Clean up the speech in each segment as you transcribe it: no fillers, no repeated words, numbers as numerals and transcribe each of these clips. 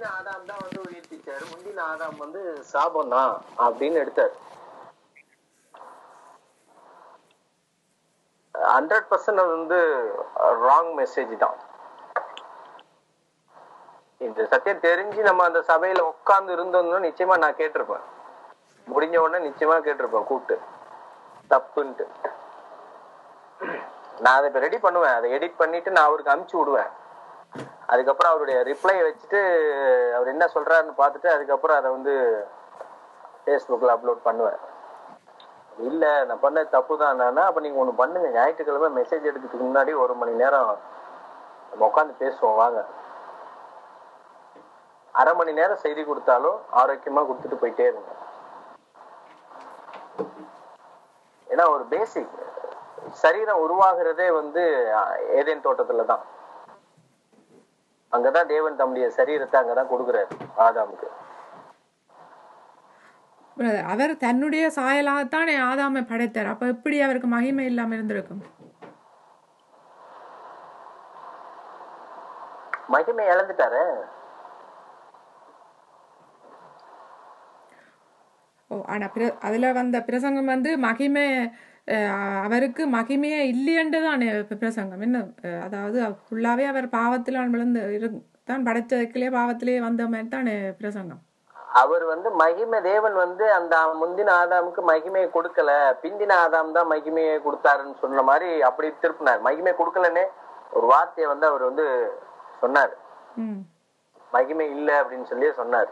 முந்தின ஆதாம் தான் வந்து உயிர்ப்பிச்சாரு, முந்தின ஆதாம் வந்து சாபம் தான் அப்படின்னு எடுத்தாரு. 100% அது வந்து ராங் மெசேஜ் தான். இந்த சத்தியம் தெரிஞ்சு நம்ம அந்த சபையில உட்கார்ந்து இருந்தோம்னா நிச்சயமா நான் கேட்டிருப்பேன். முடிஞ்ச உடனே நிச்சயமா கேட்டிருப்பேன் கூப்பிட்டு தப்புன்ட்டு. நான் அதை இப்ப ரெடி பண்ணுவேன், அதை எடிட் பண்ணிட்டு நான் அவருக்கு அனுப்பிச்சு விடுவேன். அதுக்கப்புறம் அவருடைய ரிப்ளை வச்சுட்டு அவர் என்ன சொல்றாருன்னு பார்த்துட்டு அதுக்கப்புறம் அதை வந்து ஃபேஸ்புக்கில் அப்லோட் பண்ணுவேன். இல்லை நான் பண்ண தப்பு தான். அப்போ நீங்கள் ஒன்று பண்ணுங்க, ஞாயிற்றுக்கிழமை மெசேஜ் எடுக்கிறதுக்கு முன்னாடி 1 மணி நேரம் நம்ம உட்காந்து பேசுவோம் வாங்க. 1/2 மணி நேரம் செய்தி கொடுத்தாலும் ஆரோக்கியமாக கொடுத்துட்டு போயிட்டே இருங்க. ஏன்னா ஒரு பேசிக் சரீரம் உருவாகிறதே வந்து ஏதேன் தோட்டத்துல தான். அங்கதான் தேவன் தம்முடைய சரீரத்தை அங்கதான் கொடுக்குறாரு ஆதாமுக்கு. அவர் தன்னுடைய சாயலாகத்தான் ஆதாமை படைத்தார். அப்ப எப்படி அவருக்கு மகிமை இல்லாம இருந்திருக்கும்? மகிமை இழந்துட்டாரு. ஆனா அதுல வந்த பிரசங்கம் வந்து மகிமை, அவருக்கு மகிமையே இல்லையன்றதான் பிரசங்கம். என்ன அதாவது ஃபுல்லாவே அவர் பாவத்தில் விழுந்து தான் படைச்சதுக்குள்ளே பாவத்திலே வந்த மாதிரி தான் பிரசங்கம். அவர் வந்து மகிமை, தேவன் வந்து அந்த முந்தின ஆதாமுக்கு மகிமையை கொடுக்கல, பிந்தின ஆதாம் தான் மகிமையை கொடுத்தாருன்னு சொன்ன மாதிரி அப்படி திருப்பினார். மகிமை கொடுக்கலன்னே ஒரு வார்த்தையை வந்து அவர் வந்து சொன்னார், மகிமை இல்லை அப்படின்னு சொல்லி சொன்னார்.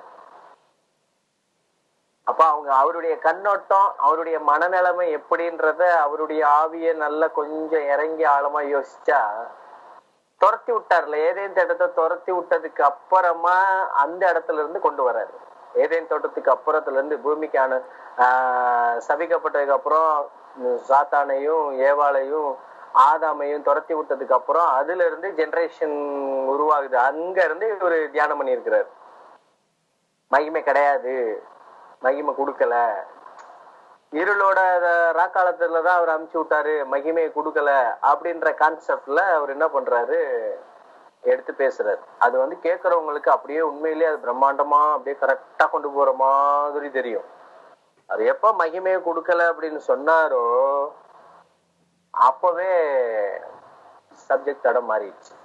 அப்ப அவருடைய கண்ணோட்டம், அவருடைய மனநிலைமை எப்படின்றத அவருடைய ஆவியை நல்லா கொஞ்சம் இறங்கி ஆழமா யோசிச்சா, துரத்தி விட்டார்ல ஏதேன் தோட்டத்தை துரத்தி விட்டதுக்கு அப்புறமா அந்த இடத்துல இருந்து கொண்டு வர்றாரு. ஏதேன் தோட்டத்துக்கு அப்புறத்துல இருந்து பூமிக்கான சபிக்கப்பட்டதுக்கு அப்புறம் சாத்தானையும் ஏவாளையும் ஆதாமையும் துரத்தி விட்டதுக்கு அப்புறம் அதுல இருந்து ஜெனரேஷன் உருவாகுது. அங்க இருந்து இவரு தியானம் பண்ணி இருக்கிறாரு. மகிமை கிடையாது, மகிமை கொடுக்கல, இருளோட ராக்காலத்துலதான் அவர் அமுச்சு விட்டாரு, மகிமையை கொடுக்கல அப்படின்ற கான்செப்ட்ல அவர் என்ன பண்றாரு, எடுத்து பேசுறாரு. அது வந்து கேட்கறவங்களுக்கு அப்படியே உண்மையிலேயே அது பிரம்மாண்டமா அப்படியே கரெக்டா கொண்டு போற மாதிரி தெரியும். அது எப்ப மகிமையை கொடுக்கல அப்படின்னு சொன்னாரோ அப்பவே சப்ஜெக்ட் இடம் மாறிடுச்சு.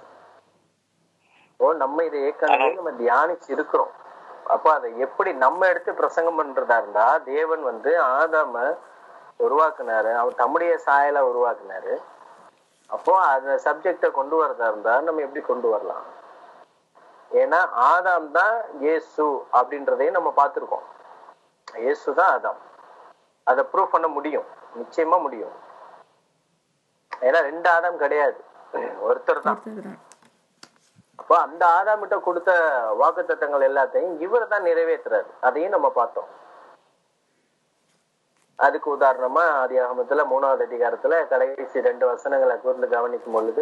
நம்ம இதை ஏற்கனவே நம்ம தியானிச்சு இருக்கிறோம். அப்ப அதை எப்படி நம்ம எடுத்து பிரசங்கம் பண்றதா இருந்தா, தேவன் வந்து ஆதாம உருவாக்குனாரு, அவர் தம்முடைய சாயலை உருவாக்குனாரு. அப்போ அந்த சப்ஜெக்ட கொண்டு வரதா இருந்தா நம்ம எப்படி கொண்டு வரலாம்? ஏன்னா ஆதாம் தான் இயேசு அப்படின்றதையும் நம்ம பார்த்திருக்கோம். இயேசு தான் ஆதாம். அதை ப்ரூவ் பண்ண முடியும், நிச்சயமா முடியும். ஏன்னா 2 ஆதாம் கிடையாது, ஒருத்தர் தான். அப்போ அந்த ஆதாமிட்ட கொடுத்த வாக்குத்தத்தங்கள் எல்லாத்தையும் இவர் தான் நிறைவேற்றுறாரு. அதையும் நம்ம பார்த்தோம். அதுக்கு உதாரணமா ஆதியாகமத்துல 3வது அதிகாரத்துல கடைசி 2 வசனங்களை கூர்ந்து கவனிக்கும் பொழுது,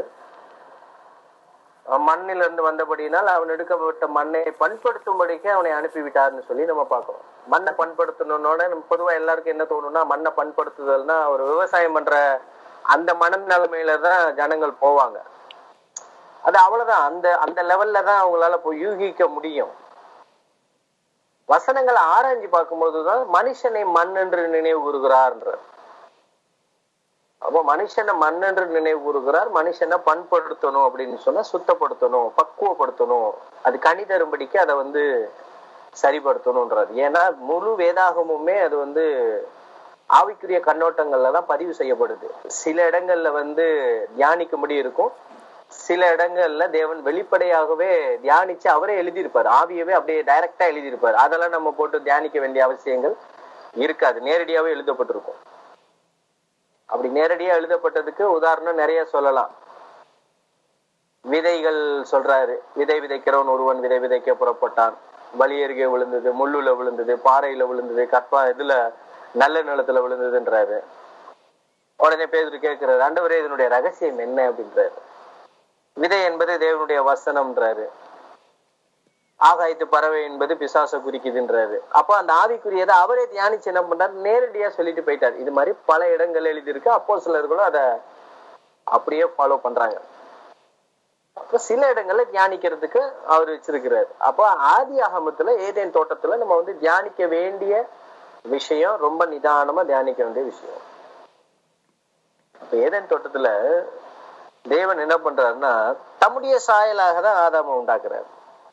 மண்ணில இருந்து வந்தபடினால் அவன் எடுக்கப்பட்ட மண்ணை பண்படுத்தும்படிக்கு அவனை அனுப்பிவிட்டார்னு சொல்லி நம்ம பார்க்கிறோம். மண்ணை பண்படுத்தணும்னோட பொதுவா எல்லாருக்கும் என்ன தோணும்னா, மண்ணை பண்படுத்துதல்னா ஒரு விவசாயம் பண்ற அந்த மனநிலைமையில தான் ஜனங்கள் போவாங்க. அது அவ்வளவுதான், அந்த லெவல்ல தான் அவங்களால போய் யூகிக்க முடியும். வசனங்களை ஆராய்ச்சி பார்க்கும்போதுதான் மனுஷனை மண் என்று நினைவு கூறுகிறார்ன்ற. அப்போ மனுஷனை மண் என்று நினைவு கூறுகிறார். மனுஷனை பண்படுத்தணும் அப்படின்னு சொன்னா சுத்தப்படுத்தணும், பக்குவப்படுத்தணும், அது கனி தரும்படிக்கு அதை வந்து சரிப்படுத்தணும்ன்றது. ஏன்னா முழு வேதாகமுமே அது வந்து ஆவிக்குரிய கண்ணோட்டங்கள்ல தான் பதிவு செய்யப்படுது. சில இடங்கள்ல வந்து தியானிக்கும்படி இருக்கும், சில இடங்கள்ல தேவன் வெளிப்படையாகவே தியானிச்சு அவரே எழுதியிருப்பார், ஆவியவே அப்படியே டைரக்டா எழுதியிருப்பார். அதெல்லாம் நம்ம போட்டு தியானிக்க வேண்டிய அவசியங்கள் இருக்காது, நேரடியாவே எழுதப்பட்டிருக்கும். அப்படி நேரடியா எழுதப்பட்டதுக்கு உதாரணம் நிறைய சொல்லலாம். விதைகள் சொல்றாரு, விதை விதைக்கிறவன் ஒருவன் விதை விதைக்க புறப்பட்டான், வழி அருகே விழுந்தது, முள்ளுல விழுந்தது, பாறையில விழுந்தது, இதுல நல்ல நிலத்துல விழுந்ததுன்றாரு. உடனே பேதுரு கேட்கிறாரு, ஆண்டவரே இதனுடைய ரகசியம் என்ன அப்படின்றாரு. விதை என்பது தேவனுடைய வசனம்ன்றாரு, ஆகாயத்து பறவை என்பது பிசாச குறிக்குதுன்றாரு. அப்ப அந்த ஆவிக்குரியதை அவரே தியானிச்சு என்ன பண்றாரு, நேரடியா சொல்லிட்டு போயிட்டாரு. இது மாதிரி பல இடங்கள் எழுதியிருக்கு. அப்போஸ்தலர்களும் அதை அப்படியே ஃபாலோ பண்றாங்க. அப்ப சில இடங்கள்ல தியானிக்கிறதுக்கு அவர் வச்சிருக்கிறாரு. அப்ப ஆதி ஆகமத்துல ஏதேன் தோட்டத்துல நம்ம வந்து தியானிக்க வேண்டிய விஷயம், ரொம்ப நிதானமா தியானிக்க வேண்டிய விஷயம். அப்ப ஏதேன் தோட்டத்துல தேவன் என்ன பண்றாருன்னா தம்முடைய சாயலாக தான் ஆதாமை உண்டாக்குறாரு.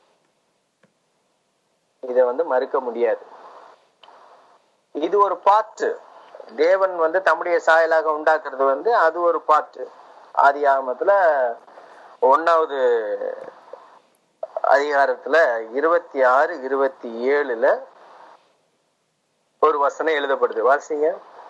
இத வந்து மறுக்க முடியாது. இது ஒரு பாட்டு. தேவன் வந்து தம்முடைய சாயலாக உண்டாக்குறது வந்து அது ஒரு பாட்டு. ஆதி ஆகமத்துல 1வது அதிகாரத்துல 26, 27 ஒரு வசனம் எழுதப்படுது. வாசிங்க.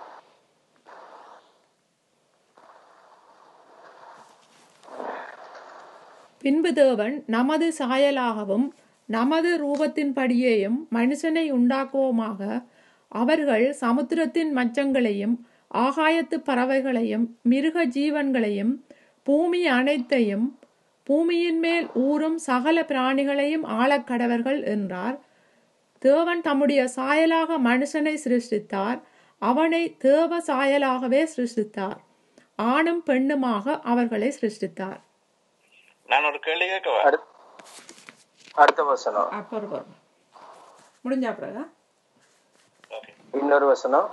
பின்பு தேவன் நமது சாயலாகவும் நமது ரூபத்தின்படியேயும் மனுஷனை உண்டாக்குவோமாக, அவர்கள் சமுத்திரத்தின் மச்சங்களையும் ஆகாயத்து பறவைகளையும் மிருக ஜீவன்களையும் பூமி அனைத்தையும் பூமியின் மேல் ஊறும் சகல பிராணிகளையும் ஆளக்கடவர்கள் என்றார். தேவன் தம்முடைய சாயலாக மனுஷனை சிருஷ்டித்தார், அவனை தேவ சாயலாகவே சிருஷ்டித்தார், ஆணும் பெண்ணுமாக அவர்களை சிருஷ்டித்தார். நான் ஒரு கேள்வி கேட்கவா? அடுத்த வசனம் முடிஞ்சா பிறகு இன்னொரு வசனம்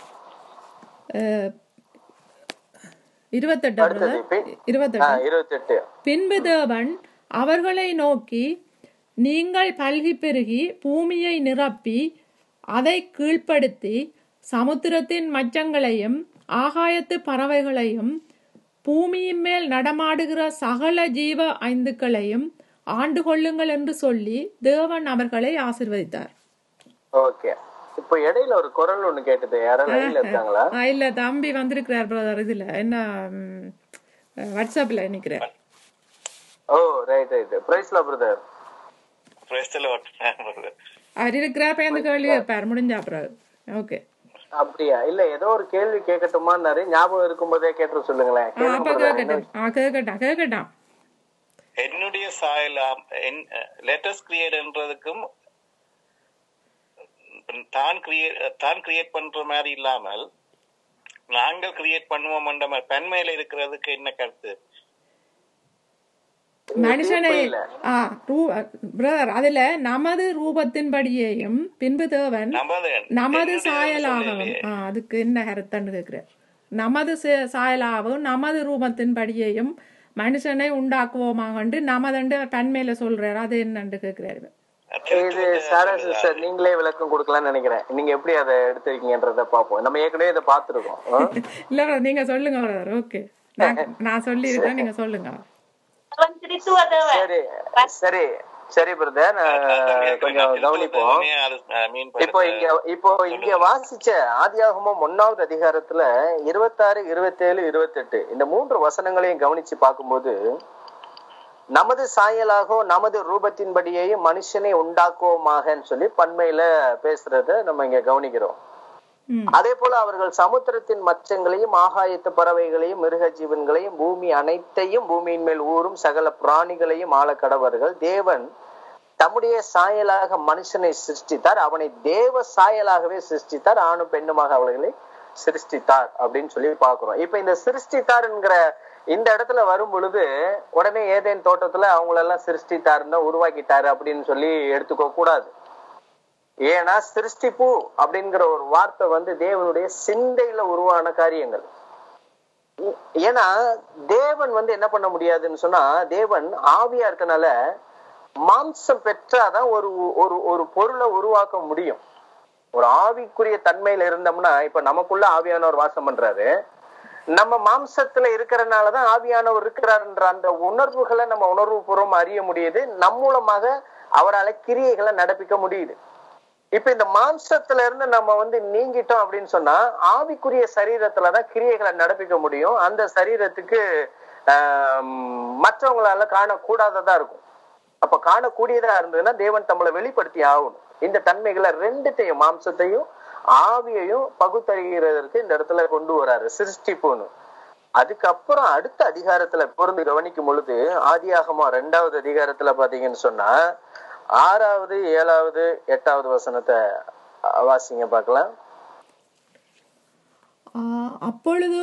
28. பின்பு தேவன் அவர்களை நோக்கி, நீங்கள் பல்கி பெருகி பூமியை நிரப்பி அதை கீழ்ப்படுத்தி சமுத்திரத்தின் மச்சங்களையும் ஆகாயத்து பறவைகளையும் பூமியின் மேல் நடமாடுகிற சகல ஜீவ ஐந்துக்களையும் ஆண்டு கொள்ளுங்கள் என்று சொல்லி தேவன் அவர்களை ஆசீர்வதித்தார். ஓகே. இப்போ இடையில ஒரு குரல் ஒண்ணு கேட்டது. யாராவது லைன்ல இருக்காங்களா? இல்ல, தம்பி வந்திருக்கிறார் பிரதர். இதுல என்ன வாட்ஸ்அப்ல நிக்கிறேன். Oh right right. Praise the brother. Praise the lord brother. அவர் இருக்கிற பேருந்து கேள்வி கேட்பார் முடிஞ்சா பிறகு. ஓகே. அப்படியா? இல்ல ஏதோ ஒரு கேள்வி கேட்கட்டுமான்னாரு. ஞாபகம் இருக்கும்போதே கேட்டு சொல்லுங்களேன். கேட்கட்டாம். என்னுடைய சாயலாம் லேட்டஸ்ட் கிரியேட்ன்றதுக்கும் தான் கிரியேட் பண்ற மாதிரி இல்லாமல் நாங்கள் கிரியேட் பண்ணுவோம் என்ற தன்மையில இருக்கிறதுக்கு என்ன கருத்து? மனுஷனை பிரதர் அதுல நமது ரூபத்தின்படியேயும் பின்பு தேவன் நமது சாயலாகவும், அதுக்கு என்ன கருத்தன்னு கேக்குறார். நமது சாயலாகவும் நமது ரூபத்தின்படியேயும் மனுஷனை உண்டாக்குவோமாக நமதண்டு தன்மையில சொல்றாரு. அது என்னன்னு கேக்குறாரு. இது சாரா சிஸ்டர் நீங்களே விளக்கம் கொடுக்கலாம்னு நினைக்கிறேன். நீங்க எப்படி அதை எடுத்துருக்கீங்கன்றத பாப்போம். நம்ம ஏற்கனவே இதை பாத்துருக்கோம். இல்ல நீங்க சொல்லுங்க பிரதர். ஓகே, நான் சொல்லி இருக்கேன், நீங்க சொல்லுங்க. சரி சரி சரி பிரதர், கொஞ்சம் கவனிப்போம். இப்போ இங்க வாசிச்ச ஆதியாகமம் 1வது அதிகாரத்துல 26, 27, 28 இந்த 3 வசனங்களையும் கவனிச்சு பார்க்கும்போது நமது சாயலாகவும் நமது ரூபத்தின்படியேயும் மனுஷனை உண்டாக்குவோமாகன்னு சொல்லி பன்மையில பேசுறத நம்ம இங்க கவனிக்கிறோம். அதே போல அவர்கள் சமுத்திரத்தின் மச்சங்களையும் ஆகாயத்து பறவைகளையும் மிருக ஜீவன்களையும் பூமி அனைத்தையும் பூமியின் மேல் ஊறும் சகல பிராணிகளையும் ஆள கடவர்கள். தேவன் தம்முடைய சாயலாக மனுஷனை சிருஷ்டித்தார், அவனை தேவ சாயலாகவே சிருஷ்டித்தார், ஆணும் பெண்ணுமாக அவர்களை சிருஷ்டித்தார் அப்படின்னு சொல்லி பாக்குறோம். இப்ப இந்த சிருஷ்டித்தார்ங்கிற இந்த இடத்துல வரும் பொழுது உடனே ஏதேன் தோட்டத்துல அவங்களெல்லாம் சிருஷ்டித்தாருன்னா உருவாக்கிட்டாரு அப்படின்னு சொல்லி எடுத்துக்க கூடாது. ஏன்னா சிருஷ்டிப்பு அப்படிங்கிற ஒரு வார்த்தை வந்து தேவனுடைய சிந்தையில உருவான காரியங்கள். ஏன்னா தேவன் வந்து என்ன பண்ண முடியாதுன்னு சொன்னா, தேவன் ஆவியா இருக்கனால மாம்சம் பெற்றாதான் ஒரு பொருளை உருவாக்க முடியும். ஒரு ஆவிக்குரிய தன்மையில இருந்தோம்னா, இப்ப நமக்குள்ள ஆவியானவர் வாசம் பண்றாரு, நம்ம மாம்சத்துல இருக்கிறனாலதான் ஆவியானவர் இருக்கிறாருன்ற அந்த உணர்வுகளை நம்ம உணர்வு பூர்வம் அறிய முடியுது. நம் மூலமாக அவரால் கிரியைகளை நடப்பிக்க முடியுது. இப்ப இந்த மாம்சத்துல இருந்து நம்ம வந்து நீங்கிட்டோம் அப்படின்னு சொன்னா ஆவிக்குரிய சரீரத்துலதான் கிரியைகளை நடப்பிக்க முடியும். அந்த சரீரத்துக்கு மற்றவங்களால காணக்கூடாததா இருக்கும். அப்ப காணக்கூடியதா இருந்ததுன்னா தேவன் நம்மளை வெளிப்படுத்தி ஆகணும். இந்த தன்மைகளை ரெண்டுத்தையும், மாம்சத்தையும் ஆவியையும் பகுத்தறிகிறதற்கு இந்த இடத்துல கொண்டு வராரு சிருஷ்டிப்புன்னு. அதுக்கப்புறம் அடுத்த அதிகாரத்துல பொருந்து கவனிக்கும் பொழுது ஆதியாகமம் 2வது அதிகாரத்துல பாத்தீங்கன்னு சொன்னா 6வது, 7வது, 8வது வசனத்தை வாசிங்க பார்க்கலாம். அப்பொழுது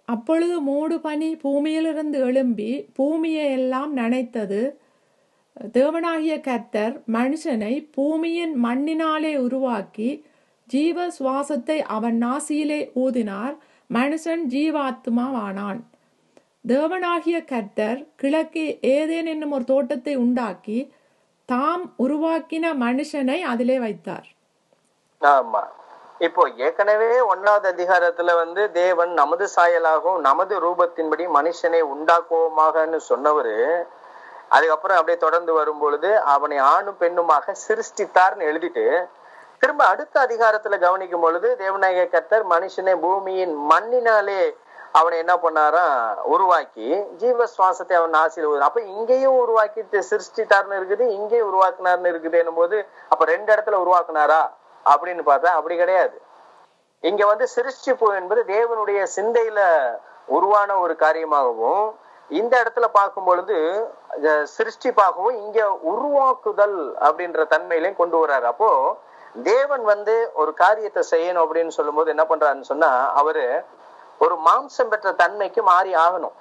அப்பொழுது மூடு பனி பூமியிலிருந்து எழும்பி பூமியை எல்லாம் நனைத்தது. தேவனாகிய கர்த்தர் மனுஷனை பூமியின் மண்ணினாலே உருவாக்கி ஜீவ சுவாசத்தை அவன் நாசியிலே ஊதினார். மனுஷன் ஜீவாத்மாவானான். தேவனாகிய கர்த்தர் கிழக்கே ஏதேன் என்னும் ஒரு தோட்டத்தை உண்டாக்கி தாம் உருவாக்கின மனுஷனை அதிலே வைத்தார். ஆமா, இப்போ ஏற்கனவே 1வது அதிகாரத்துல வந்து தேவன் நமது சாயலாகவும் நமது ரூபத்தின்படி மனுஷனை உண்டாக்குவோமாகன்னு சொன்னவரு, அதுக்கப்புறம் அப்படியே தொடர்ந்து வரும் பொழுது அவனை ஆணும் பெண்ணுமாக சிருஷ்டித்தார்னு எழுதிட்டு திரும்ப அடுத்த அதிகாரத்துல கவனிக்கும் பொழுது தேவனாகிய கர்த்தர் மனுஷனை பூமியின் மண்ணினாலே அவனை என்ன பண்ணாரா உருவாக்கி ஜீவ சுவாசத்தை அவன் ஆசீர்வாதம். அப்ப இங்கேயும் உருவாக்கி சிருஷ்டித்தார்னு இருக்குது, இங்கேயும் உருவாக்குனார்னு இருக்குது என்னும் போது அப்ப 2 இடத்துல உருவாக்குனாரா அப்படின்னு பார்த்தா அப்படி கிடையாது. இங்க வந்து சிருஷ்டிப்பு என்பது தேவனுடைய சிந்தையில உருவான ஒரு காரியமாகவும், இந்த இடத்துல பார்க்கும் பொழுது சிருஷ்டிப்பாகவும் இங்க உருவாக்குதல் அப்படின்ற தன்மையிலையும் கொண்டு வர்றாரு. அப்போ தேவன் வந்து ஒரு காரியத்தை செய்யணும் அப்படின்னு சொல்லும் போது என்ன பண்றாருன்னு சொன்னா அவரு ஒரு மாம்சம் பெற்ற தன்மைக்கு மாறி ஆகணும்.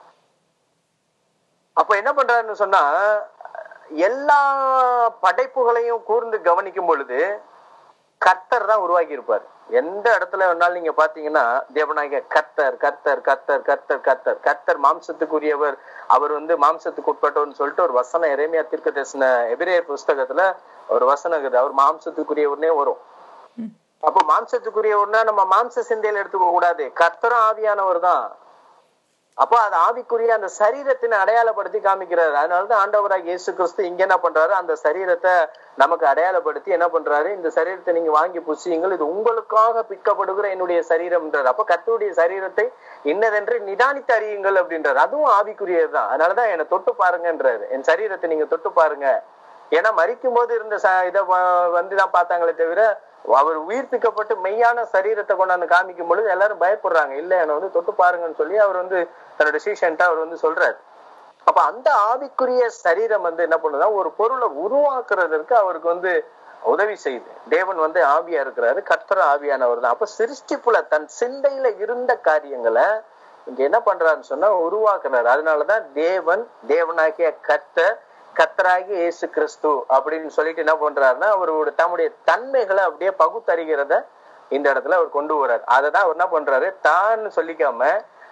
அப்ப என்ன பண்றாருன்னு சொன்னா எல்லா படைப்புகளையும் கூர்ந்து கவனிக்கும் பொழுது கர்த்தர் தான் உருவாக்கி இருப்பார். எந்த இடத்துல வேணாலும் நீங்க பாத்தீங்கன்னா தேவனாகிய கர்த்தர் கர்த்தர் கர்த்தர் கர்த்தர் கர்த்தர் கர்த்தர் மாம்சத்துக்குரியவர், அவர் வந்து மாம்சத்துக்கு உட்பட்டவர்னு சொல்லிட்டு ஒரு வசனம் எரேமியா தீர்க்கதரிசன எபிரேயர் புஸ்தகத்துல ஒரு வசனம் இருக்குது, அவர் மாம்சத்துக்குரியவர்னே வரும். அப்போ மாம்சத்துக்குரியவர்னா நம்ம மாம்ச சிந்தையில எடுத்துக்க கூடாது, கர்த்தரும் ஆவியானவர் தான். அப்போ அது ஆவிக்குரிய அந்த சரீரத்தினை அடையாளப்படுத்தி காமிக்கிறாரு. அதனாலதான் ஆண்டவராக இயேசு கிறிஸ்து இங்க என்ன பண்றாரு, அந்த சரீரத்தை நமக்கு அடையாளப்படுத்தி என்ன பண்றாரு, இந்த சரீரத்தை நீங்க வாங்கி புசியுங்கள், இது உங்களுக்காக பிக்கப்படுகிற என்னுடைய சரீரம்ன்றாரு. அப்ப கர்த்தருடைய சரீரத்தை இன்னதென்று நிதானித்து அறியுங்கள் அப்படின்றாரு. அதுவும் ஆவிக்குரியதுதான். அதனாலதான் என்னை தொட்டு பாருங்கன்றாரு, என் சரீரத்தை நீங்க தொட்டு பாருங்க. ஏன்னா மரிக்கும் போது இருந்த இதை வந்துதான் பார்த்தாங்களே தவிர அவர் உயிர்ப்பிக்கப்பட்டு மெய்யான சரீரத்தை கொண்டாந்து காமிக்கும் பொழுது எல்லாரும் பயப்படுறாங்க. இல்ல என்னை வந்து தொட்டு பாருங்கன்னு சொல்லி அவர் வந்து தன்னோட சீஷன்ட்டா அவர் வந்து சொல்றாரு. அப்ப அந்த ஆவிக்குரிய சரீரம் வந்து என்ன பண்ணுதா ஒரு பொருளை உருவாக்குறதற்கு அவருக்கு வந்து உதவி செய்யுது. தேவன் வந்து ஆவியா இருக்கிறாரு, கர்த்தர் ஆவியானவர் தான். அப்ப சிருஷ்டிப்புல தன் சிந்தையில இருந்த காரியங்களை இங்க என்ன பண்றாருன்னு சொன்னா உருவாக்குறாரு. அதனாலதான் தேவனாகிய கர்த்தராகிய இயேசு கிறிஸ்து அப்படின்னு சொல்லிட்டு என்ன பண்றாருன்னா அவரோட தம்முடைய தன்மைகளை அப்படியே பகுத்தறிகிறத இந்த இடத்துல அவர் கொண்டு வர்றாரு. அததான் அவர் என்ன பண்றாரு, தான் சொல்லிக்காம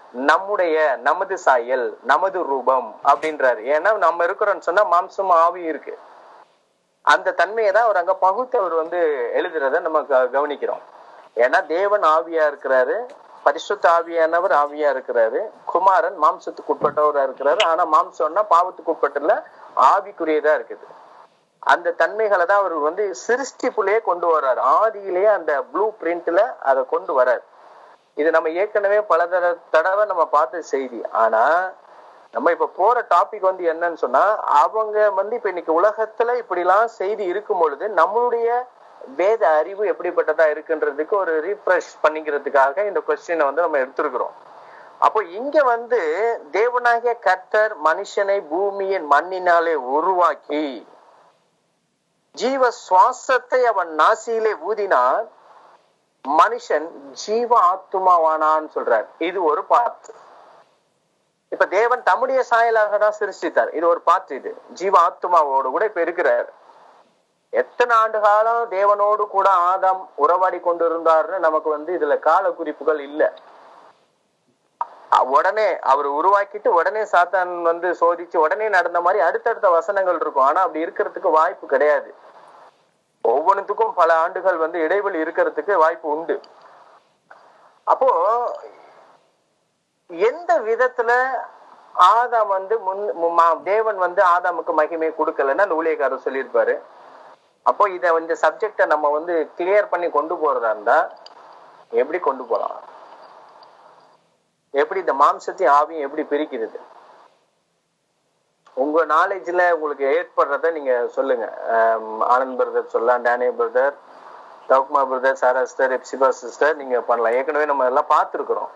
நமது சாயல் நமது ரூபம் அப்படின்றாரு. ஏன்னா நம்ம இருக்கிறோம்னு சொன்னா மாம்சம் ஆவி இருக்கு, அந்த தன்மையை தான் அவர் அங்க பகுத்து அவர் வந்து எழுதுறத நம்ம கவனிக்கிறோம். ஏன்னா தேவன் ஆவியா இருக்கிறாரு, பரிசுத்த ஆவியானவர் ஆவியா இருக்கிறாரு, குமாரன் மாம்சத்துக்கு உட்பட்டவரா இருக்கிறாரு. ஆனா மாம்சம்னா பாவத்துக்கு உட்பட்டுல ஆவிக்குரியதா இருக்குது. அந்த தன்மைகளை தான் அவர் வந்து சிருஷ்டிப்புலயே கொண்டு வர்றாரு. ஆதியிலேயே அந்த ப்ளூ பிரிண்ட்ல அதை கொண்டு வர்றாரு. இது நம்ம ஏற்கனவே பல தடவை நம்ம பார்த்த செய்தி. ஆனா நம்ம இப்ப போற டாபிக் வந்து என்னன்னு சொன்னா அவங்க வந்து இப்ப இன்னைக்கு உலகத்துல இப்படிலாம் செய்தி இருக்கும் பொழுது நம்மளுடைய வேத அறிவு எப்படிப்பட்டதா இருக்குன்றதுக்கு ஒரு ரீஃப்ரெஷ் பண்ணிக்கிறதுக்காக இந்த கொஸ்டினை வந்து நம்ம எடுத்திருக்கிறோம். அப்போ இங்க வந்து தேவனாகிய கர்த்தர் மனுஷனை பூமியின் மண்ணினாலே உருவாக்கி ஜீவ சுவாசத்தை அவன் நாசியிலே ஊதினான், மனுஷன் ஜீவ ஆத்துமாவானான்னு சொல்றார். இது ஒரு பார்ட். இப்ப தேவன் தம்முடைய சாயலாக தான் சிருஷ்டித்தார். இது ஒரு பார்ட். இது ஜீவ ஆத்துமாவோடு கூட இப்ப இருக்கிறார். எத்தனை ஆண்டு காலம் தேவனோடு கூட ஆதாம் உறவாடி கொண்டு இருந்தாருன்னு நமக்கு வந்து இதுல கால குறிப்புகள் இல்லை. உடனே அவர் உருவாக்கிட்டு உடனே சாத்தான் வந்து சோதிச்சு உடனே நடந்த மாதிரி அடுத்தடுத்த வசனங்கள் இருக்கும். ஆனா அப்படி இருக்கிறதுக்கு வாய்ப்பு கிடையாது. ஒவ்வொன்றுத்துக்கும் பல ஆண்டுகள் வந்து இடைவெளி இருக்கிறதுக்கு வாய்ப்பு உண்டு. அப்போ எந்த விதத்துல ஆதாம் வந்து தேவன் வந்து ஆதாமுக்கு மகிமை கொடுக்கலன்னு அந்த ஊழியக்காரர் சொல்லியிருப்பாரு. அப்போ இந்த சப்ஜெக்ட நம்ம வந்து கிளியர் பண்ணி கொண்டு போறதா இருந்தா எப்படி கொண்டு போலாம், எப்படி இந்த மாம்சத்தையும் ஆவியும் எப்படி பிரிக்கிறது, உங்க நாலேஜ்ல உங்களுக்கு ஏற்படுறத நீங்க சொல்லுங்க. ஆனந்த் பிரதர் சொல்லலாம், டேனியல் பிரதர், தவுக்மா brother, Sarah sister, Hephzibah sister, நீங்க பண்ணலாம். ஏற்கனவே நம்ம எல்லாம் பார்த்துருக்குறோம்.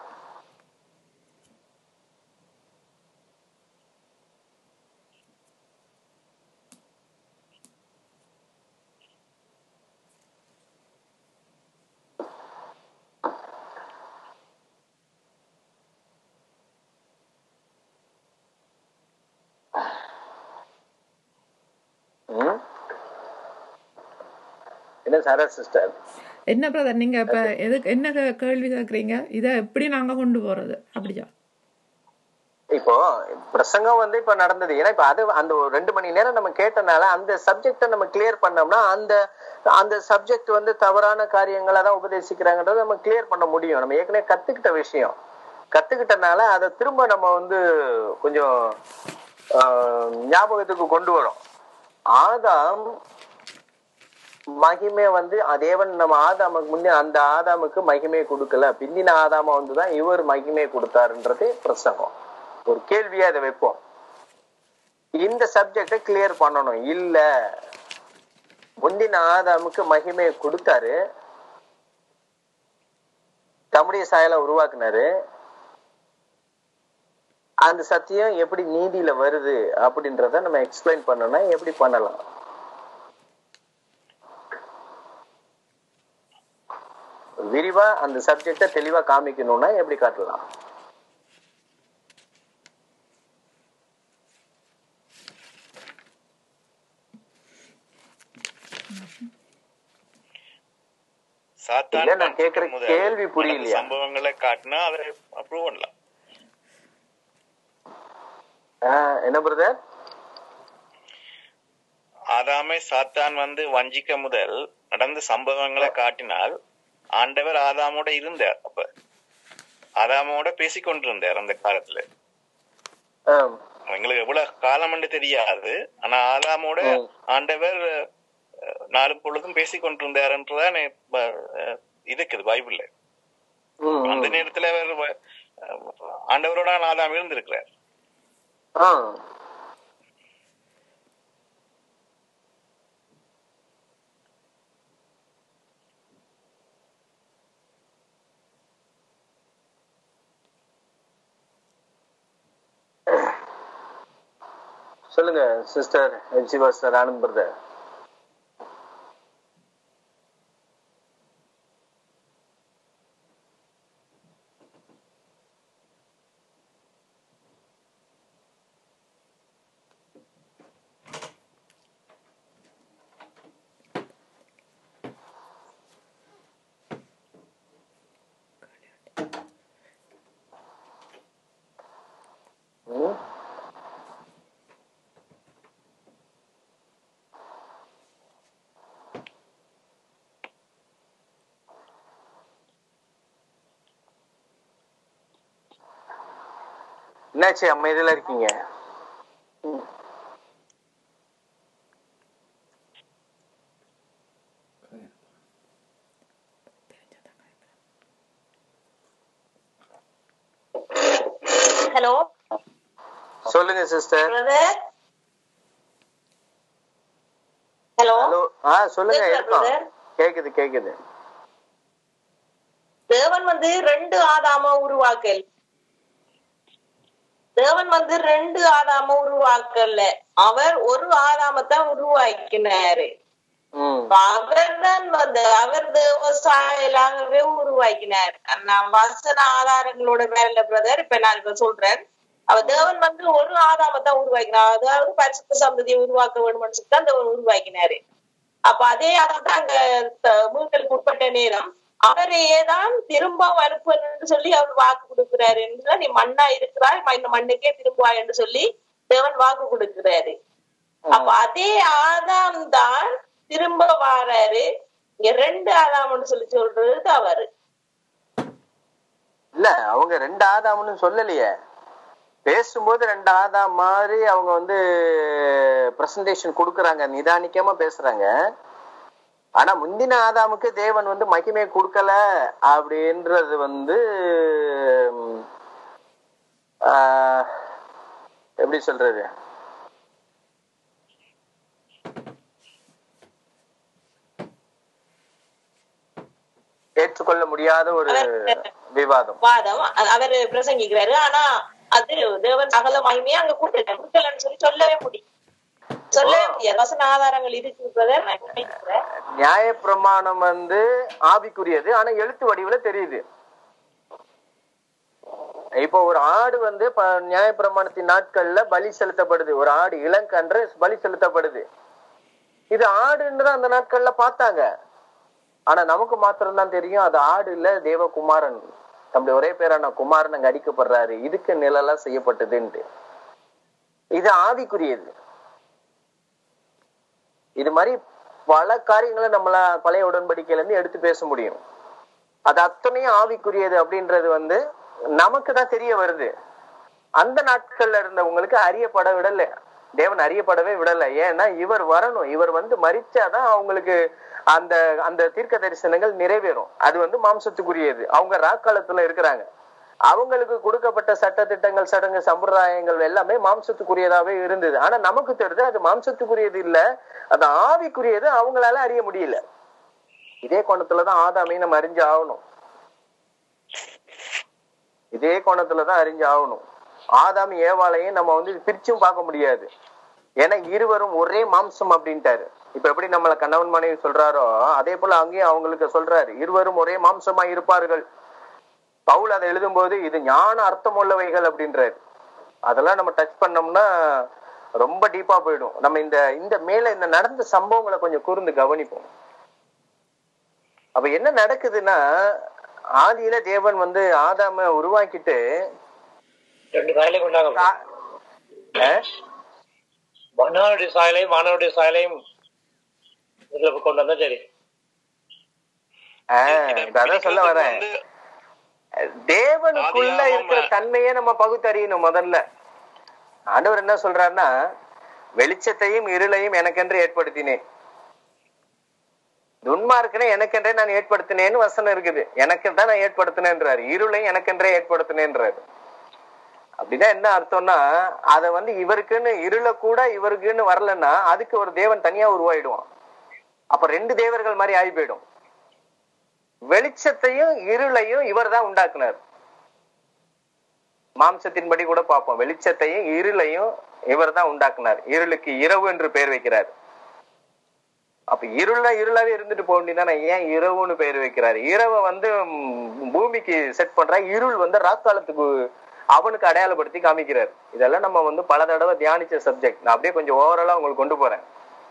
என்ன சாரா சிஸ்டர்? என்ன பிரதர் நீங்க இப்ப எதுக்கு என்ன கேள்வி கேக்குறீங்க? இத எப்படி நாங்க கொண்டு போறது அப்படியா? இப்போ பிரசங்கம் வந்து இப்ப நடந்தது, ஏன்னா இப்ப அது அந்த ஒரு 2 மணி நேரம் நம்ம கேட்டனால அந்த சப்ஜெக்ட நம்ம கிளியர் பண்ணோம்னா அந்த அந்த சப்ஜெக்ட் வந்து தவறான காரியங்களை தான் உபதேசிக்கிறாங்கன்றத நம்ம கிளியர் பண்ண முடியும். நம்ம ஏற்கனவே கத்துக்கிட்ட விஷயம், கத்துக்கிட்டனால அதை திரும்ப நம்ம வந்து கொஞ்சம் ஞாபகத்துக்கு கொண்டு வரோம். ஆதாம் மகிமை வந்து தேவன் நம்ம ஆதாமுக்கு முன்னே அந்த ஆதாமுக்கு மகிமையை கொடுக்கல, பிந்தின ஆதாம வந்துதான் இவர் மகிமையை கொடுத்தாருன்றது பிரசங்கம். ஒரு கேள்வியா இதை வைப்போம், இந்த சப்ஜெக்ட கிளியர் பண்ணணும். இல்ல முந்தின ஆதாமுக்கு மகிமையை கொடுத்தாரு, தம்முடைய சாயலை உருவாக்குனாரு, அந்த சத்தியம் எப்படி நீதியில வருது அப்படின்றத நம்ம எக்ஸ்பிளைன் பண்ணணும்னா எப்படி பண்ணலாம்? விரிவா அந்த சப்ஜெக்ட தெளிவா காமிக்கணும்னா எப்படி காட்டலாம்? நான் கேக்குற கேள்வி புரியலையா? சம்பவங்களை காட்டினா அதை அப்ரூவ் பண்ணலாம். என்ன பிரதர்? ஆதாமை சாத்தான் வந்து வஞ்சிக்க முதல் நடந்த சம்பவங்களை காட்டினால் ஆண்டவர் ஆதாமோட இருந்தார். அப்ப ஆதாமோட பேசிக்கொண்டிருந்தார் அந்த காலத்துல. எங்களுக்கு எவ்வளவு காலம் தெரியாது, ஆனா ஆதாமோட ஆண்டவர் 4 பொழுதும் பேசிக்கொண்டிருந்தாருன்றதான் இருக்குது பைபிள்ல. அந்த நேரத்துல அவர் ஆண்டவரோட ஆதாம் இருந்திருக்கிறார். சொல்லுங்க சிஸ்டர் எல்சிவாஸ்டர் ஆனந்த் பிரதர். என்னாச்சு அமைதியில இருக்கீங்க? ஹலோ சொல்லுங்க சிஸ்டர். ஹலோ சொல்லுங்க. கேக்குது கேக்குது. தேவன் வந்து 2 ஆதாம உருவாக்கல். தேவன் வந்து 2 ஆதாம உருவாக்கல, அவர் ஒரு ஆதாமத்தான் உருவாக்கினாரு. அவர் தான் வந்து அவர் தேவசாயலாகவே உருவாக்கினார். நான் வசன ஆதாரங்களோட மேல பிரதர் இப்ப நான் இப்ப சொல்றேன். அவர் தேவன் வந்து ஒரு ஆதாமத்தான் உருவாக்கினார், அதாவது பரிசுத்த சந்ததியை உருவாக்க வேணும்னு சொல்லி தான் தேவன் உருவாக்கினாரு. அப்ப அதே ஆதாம் அங்க மீன்களுக்கு உட்பட்ட நேரம் அவரையே தான் திரும்ப அனுப்புன்னு சொல்லி அவர் வாக்கு கொடுக்கிறாரு. என்று நீ மண்ணா இருக்கிறாய், இந்த மண்ணுக்கே திரும்புவாய் என்று சொல்லி தேவன் வாக்கு கொடுக்கிறாரு. அப்ப அதே ஆதாம் தான் திரும்ப வாராரு. இங்க 2 ஆதாம்னு சொல்லி சொல்றது தவறு இல்ல. அவங்க 2 ஆதாம்னு சொல்லலையே, பேசும்போது 2 ஆதாம் மாதிரி அவங்க வந்து பிரசன்டேஷன் கொடுக்கறாங்க, நிதானிக்கமா பேசுறாங்க. ஆனா முந்தின ஆதாமுக்கு தேவன் வந்து மகிமையை கொடுக்கல அப்படின்றது வந்து எப்படி சொல்றது, ஏற்றுக்கொள்ள முடியாத ஒரு விவாதம் அவர் பிரசங்கிக்கிறாரு. ஆனா அது தேவன் சகல மகிமையை அங்க கொடுக்கலன்னு சொல்லி சொல்லவே முடியும், சொல்லவே முடியாது. வசன ஆதாரங்கள் இருக்கு. நியாய பிரமாணம் வந்து ஆவிக்குரியது, ஆனா எழுத்து வடிவுல தெரியுது. இப்போ ஒரு ஆடு வந்து நியாய பிரமாணத்தின் நாட்கள்ல பலி செலுத்தப்படுது, ஒரு ஆடு இளங்கன்று பலி செலுத்தப்படுது. இது ஆடுன்னு அந்த நாட்கள்ல பார்த்தாங்க. ஆனா நமக்கு மாத்திரம்தான் தெரியும் அது ஆடு இல்ல, தேவகுமாரன், தம்முடைய ஒரே பேரான குமாரன் அங்க அடிக்கப்படுறாரு, இதுக்கு நிழலா செய்யப்பட்டதுன்ட்டு. இது ஆவிக்குரியது. இது மாதிரி பல காரியங்களை நம்மள பழைய உடன்படிக்கையில இருந்து எடுத்து பேச முடியும். அது அத்தனையும் ஆவிக்குரியது அப்படின்றது நமக்கு தான் தெரிய வருது. அந்த நாட்கள்ல இருந்தவங்களுக்கு அறியப்பட விடல, தேவன் அறியப்படவே விடல. ஏன்னா இவர் வரணும், இவர் மரிச்சாதான் அவங்களுக்கு அந்த அந்த தீர்க்க தரிசனங்கள் நிறைவேறும். அது மாம்சத்துக்குரியது. அவங்க ராக்காலத்துல இருக்கிறாங்க, அவங்களுக்கு கொடுக்கப்பட்ட சட்ட திட்டங்கள், சடங்கு, சம்பிரதாயங்கள் எல்லாமே மாம்சத்துக்குரியதாவே இருந்தது. ஆனா நமக்கு தெரியுது அது மாம்சத்துக்குரியது இல்ல, அது ஆவிக்குரியது. அவங்களால அறிய முடியல. இதே கோணத்துலதான் ஆதாமையும் நம்ம அறிஞ்சு ஆகணும். இதே கோணத்துலதான் அறிஞ்சு ஆகணும். ஆதாம் ஏவாளையும் நம்ம பிரிச்சும் பார்க்க முடியாது. ஏன்னா இருவரும் ஒரே மாம்சம் அப்படின்ட்டாரு. இப்ப எப்படி நம்மள கணவன் மனைவி சொல்றாரோ அதே போல அங்கேயும் அவங்களுக்கு சொல்றாரு, இருவரும் ஒரே மாம்சமா இருப்பார்கள். பவுல் அதை எழுதும் போது இது ஞான அர்த்தம் உள்ளவைகள் அப்படின்றாரு. அதெல்லாம் நம்ம டச் பண்ணோம்னா ரொம்ப டீப்பா போயிடும். நம்ம இந்த மேல இந்த நடந்த சம்பவங்களை கொஞ்சம் கூர்ந்து கவனிப்போம். அப்ப என்ன நடக்குதுன்னா, ஆதியில தேவன் ஆதாம உருவாக்கிட்டு ரெண்டு சாயலை கொண்டாங்க. வானவருடைய சாயலையும் வானவருடைய சாயலையும் கொண்டு வந்தா சரி. அதான் சொல்ல வரேன், தேவனுக்குள்ள இருக்கிற தன்மையை நம்ம பகுத்தறியணும். முதல்ல ஆண்டவர் என்ன சொல்றாருன்னா, வெளிச்சத்தையும் இருளையும் எனக்கென்று ஏற்படுத்தினேன், துன்மார்க்கனை எனக்கென்றே நான் ஏற்படுத்தினேன்னு வசனம் இருக்குது. எனக்கு தான் நான் ஏற்படுத்தினேன்றாரு. இருளையும் எனக்கென்றே ஏற்படுத்தினேன்றாரு. அப்படின்னா என்ன அர்த்தம்னா, அத இவருக்குன்னு இருளை கூட இவருக்குன்னு வரலன்னா அதுக்கு ஒரு தேவன் தனியா உருவாயிடுவான். அப்ப ரெண்டு தேவர்கள் மாதிரி ஆகி போயிடும். வெளிச்சத்தையும் இருளையும் இவர் தான் உண்டாக்குனார். மாம்சத்தின்படி கூட பார்ப்போம், வெளிச்சத்தையும் இருளையும் இவர் தான் உண்டாக்குனார். இருளுக்கு இரவு என்று பெயர் வைக்கிறார். அப்ப இருளாவே இருந்துட்டு போக வேண்டியதானே, ஏன் இரவுன்னு பெயர் வைக்கிறாரு? இரவை பூமிக்கு செட் பண்ற, இருள் ராக்காலத்துக்கு அவனுக்கு அடையாளப்படுத்தி காமிக்கிறார். இதெல்லாம் நம்ம பல தடவை தியானிச்ச சப்ஜெக்ட். நான் அப்படியே கொஞ்சம் ஓவராலா உங்களுக்கு கொண்டு போறேன்.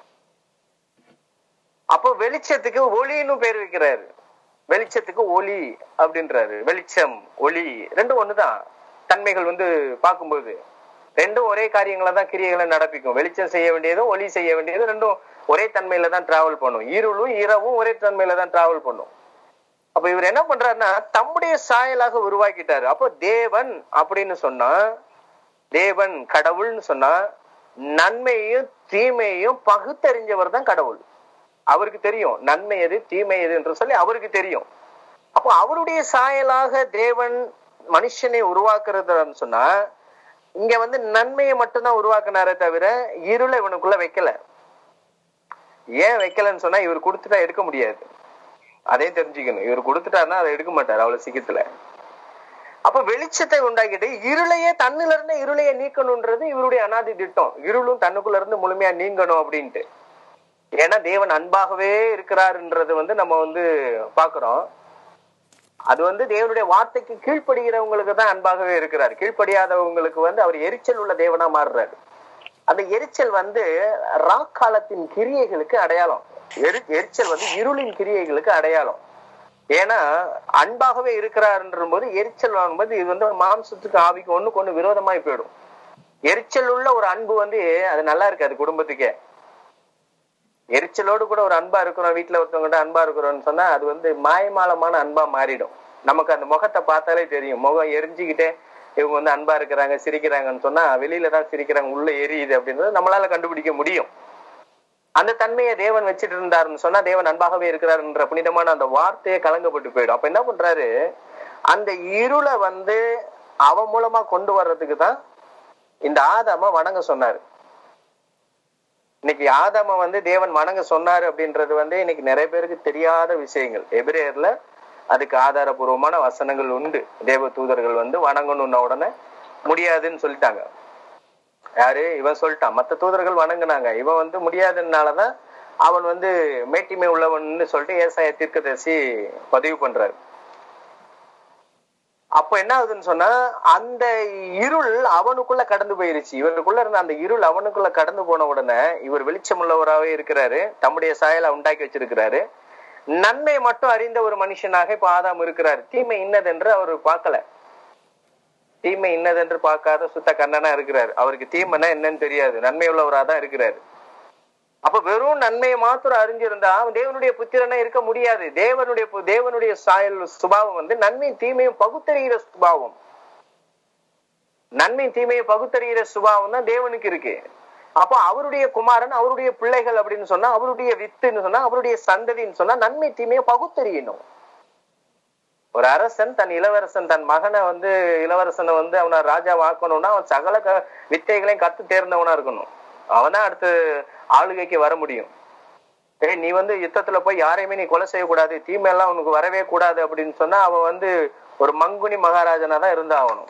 அப்போ வெளிச்சத்துக்கு ஒளின்னு பேர் வைக்கிறாரு. வெளிச்சத்துக்கு ஒளி அப்படின்றாரு. வெளிச்சம் ஒளி ரெண்டும் ஒண்ணுதான். தன்மைகள் பார்க்கும்போது ரெண்டும் ஒரே காரியங்களை தான், கிரியைகளை நடப்பிக்கும். வெளிச்சம் செய்ய வேண்டியதும் ஒளி செய்ய வேண்டியதும் ரெண்டும் ஒரே தன்மையில தான் டிராவல் பண்ணும். இருளும் இரவும் ஒரே தன்மையில தான் டிராவல் பண்ணும். அப்ப இவர் என்ன பண்றாருன்னா, தம்முடைய சாயலாக உருவாக்கிட்டாரு. அப்போ தேவன் அப்படின்னு சொன்னா, தேவன் கடவுள்னு சொன்னா, நன்மையையும் தீமையையும் பகுத்தறிஞ்சவர் தான் கடவுள். அவருக்கு தெரியும் நன்மை எது தீமை எது என்று சொல்லி அவருக்கு தெரியும். அப்போ அவருடைய சாயலாக தேவன் மனுஷனை உருவாக்குறதுன்னு சொன்னா, இங்க நன்மையை மட்டும்தான் உருவாக்குனாரே தவிர இருளை இவனுக்குள்ள வைக்கல. ஏன் வைக்கலன்னு சொன்னா, இவர் கொடுத்துட்டா எடுக்க முடியாது. அதையும் தெரிஞ்சுக்கணும். இவர் கொடுத்துட்டாருன்னா அதை எடுக்க மாட்டார் அவ்வளவு சீக்கிரத்துல. அப்ப வெளிச்சத்தை உண்டாக்கிட்டு இருளையே தன்னில இருந்து இருளையை நீக்கணும்ன்றது இவருடைய அனாதி திட்டம். இருளும் தன்னுக்குள்ள இருந்து முழுமையா நீங்கணும் அப்படின்ட்டு. ஏன்னா தேவன் அன்பாகவே இருக்கிறாருன்றது நம்ம பாக்குறோம். அது தேவனுடைய வார்த்தைக்கு கீழ்ப்படுகிறவங்களுக்கு தான் அன்பாகவே இருக்கிறார். கீழ்ப்படியாதவங்களுக்கு அவர் எரிச்சல் உள்ள தேவனா மாறுறாரு. அந்த எரிச்சல் ராக்காலத்தின் கிரியைகளுக்கு அடையாளம். எரிச்சல் இருளின் கிரியைகளுக்கு அடையாளம். ஏன்னா அன்பாகவே இருக்கிறாருன்ற போது எரிச்சல் வாங்கும்போது இது மாம்சத்துக்கு ஆவிக்கு ஒண்ணுக்கு ஒண்ணு விரோதமாய் போயிடும். எரிச்சல் உள்ள ஒரு அன்பு அது நல்லா இருக்காது குடும்பத்துக்கே. எரிச்சலோடு கூட ஒரு அன்பா இருக்கிறோம், வீட்டுல ஒருத்தவங்க அன்பா இருக்கிறோம்னு சொன்னா அது மாயமாலமான அன்பா மாறிடும். நமக்கு அந்த முகத்தை பார்த்தாலே தெரியும். முகம் எரிஞ்சுக்கிட்டே இவங்க அன்பா இருக்கிறாங்க சிரிக்கிறாங்கன்னு சொன்னா வெளியில தான் சிரிக்கிறாங்க, உள்ள எரியுது அப்படின்றது நம்மளால கண்டுபிடிக்க முடியும். அந்த தன்மையை தேவன் வச்சுட்டு இருந்தாருன்னு சொன்னா, தேவன் அன்பாகவே இருக்கிறாருன்ற புனிதமான அந்த வார்த்தையை கலங்கப்பட்டு போயிடும். அப்ப என்ன பண்றாரு, அந்த இருளை அவன் மூலமா கொண்டு வர்றதுக்கு தான் இந்த ஆதாம வணங்க சொன்னாரு. இன்னைக்கு ஆதாம தேவன் வணங்க சொன்னாரு அப்படின்றது இன்னைக்கு நிறைய பேருக்கு தெரியாத விஷயங்கள். எபிரேயர்ல அதுக்கு ஆதாரபூர்வமான வசனங்கள் உண்டு. தேவ தூதர்கள் வணங்கணும்ன உடனே முடியாதுன்னு சொல்லிட்டாங்க. யாரு? இவன் சொல்லிட்டான். மத்த தூதர்கள் வணங்குனாங்க, இவன் முடியாதுனாலதான் அவன் மேட்டிமை உள்ளவன்னு சொல்லிட்டு ஏசாயா தீர்க்கதரிசி பதிவு பண்றாரு. அப்ப என்ன ஆகுதுன்னு சொன்னா, அந்த இருள் அவனுக்குள்ள கடந்து போயிருச்சு. இவருக்குள்ள இருந்த அந்த இருள் அவனுக்குள்ள கடந்து போன உடனே இவர் வெளிச்சம் உள்ளவராகவே இருக்கிறாரு. தம்முடைய சாயலை உண்டாக்கி வச்சிருக்கிறாரு. நன்மை மட்டும் அறிந்த ஒரு மனுஷனாக இப்ப ஆதாம் இருக்கிறார். தீமை இன்னதென்று அவர் பார்க்கல. தீமை இன்னதென்று பார்க்காத சுத்த கண்ணனா இருக்கிறாரு. அவருக்கு தீமைன்னா என்னன்னு தெரியாது, நன்மை உள்ளவரா தான் இருக்கிறாரு. அப்ப வெறும் நன்மையை மாத்திரம் அறிஞ்சிருந்தா தேவனுடைய புத்திரனா இருக்க முடியாது. தேவனுடைய சாயல் சுபாவம் வந்து நன்மையும் தீமையும் பகுத்தறிகிற சுபாவம். நன்மையும் தீமையை பகுத்தறிகிற சுபாவம் தான் தேவனுக்கு இருக்கு. அப்போ அவருடைய குமாரன், அவருடைய பிள்ளைகள் அப்படின்னு சொன்னா, அவருடைய வித்துன்னு சொன்னா, அவருடைய சந்ததின்னு சொன்னா நன்மை தீமையை பகுத்தறியணும். ஒரு அரசன் தன் மகனை வந்து இளவரசனை வந்து அவனை ராஜா வாக்கணும்னா அவன் சகல வித்தைகளையும் கத்து தேர்ந்தவனா இருக்கணும். அவன்தான் அடுத்து ஆளுகைக்கு வர முடியும். நீ வந்து யுத்தத்துல போய் யாரையுமே நீ கொலை செய்யக்கூடாது, தீமையெல்லாம் உனக்கு வரவே கூடாது அப்படின்னு சொன்னா அவன் வந்து ஒரு மங்குனி மகாராஜனா தான் இருந்தாகணும்.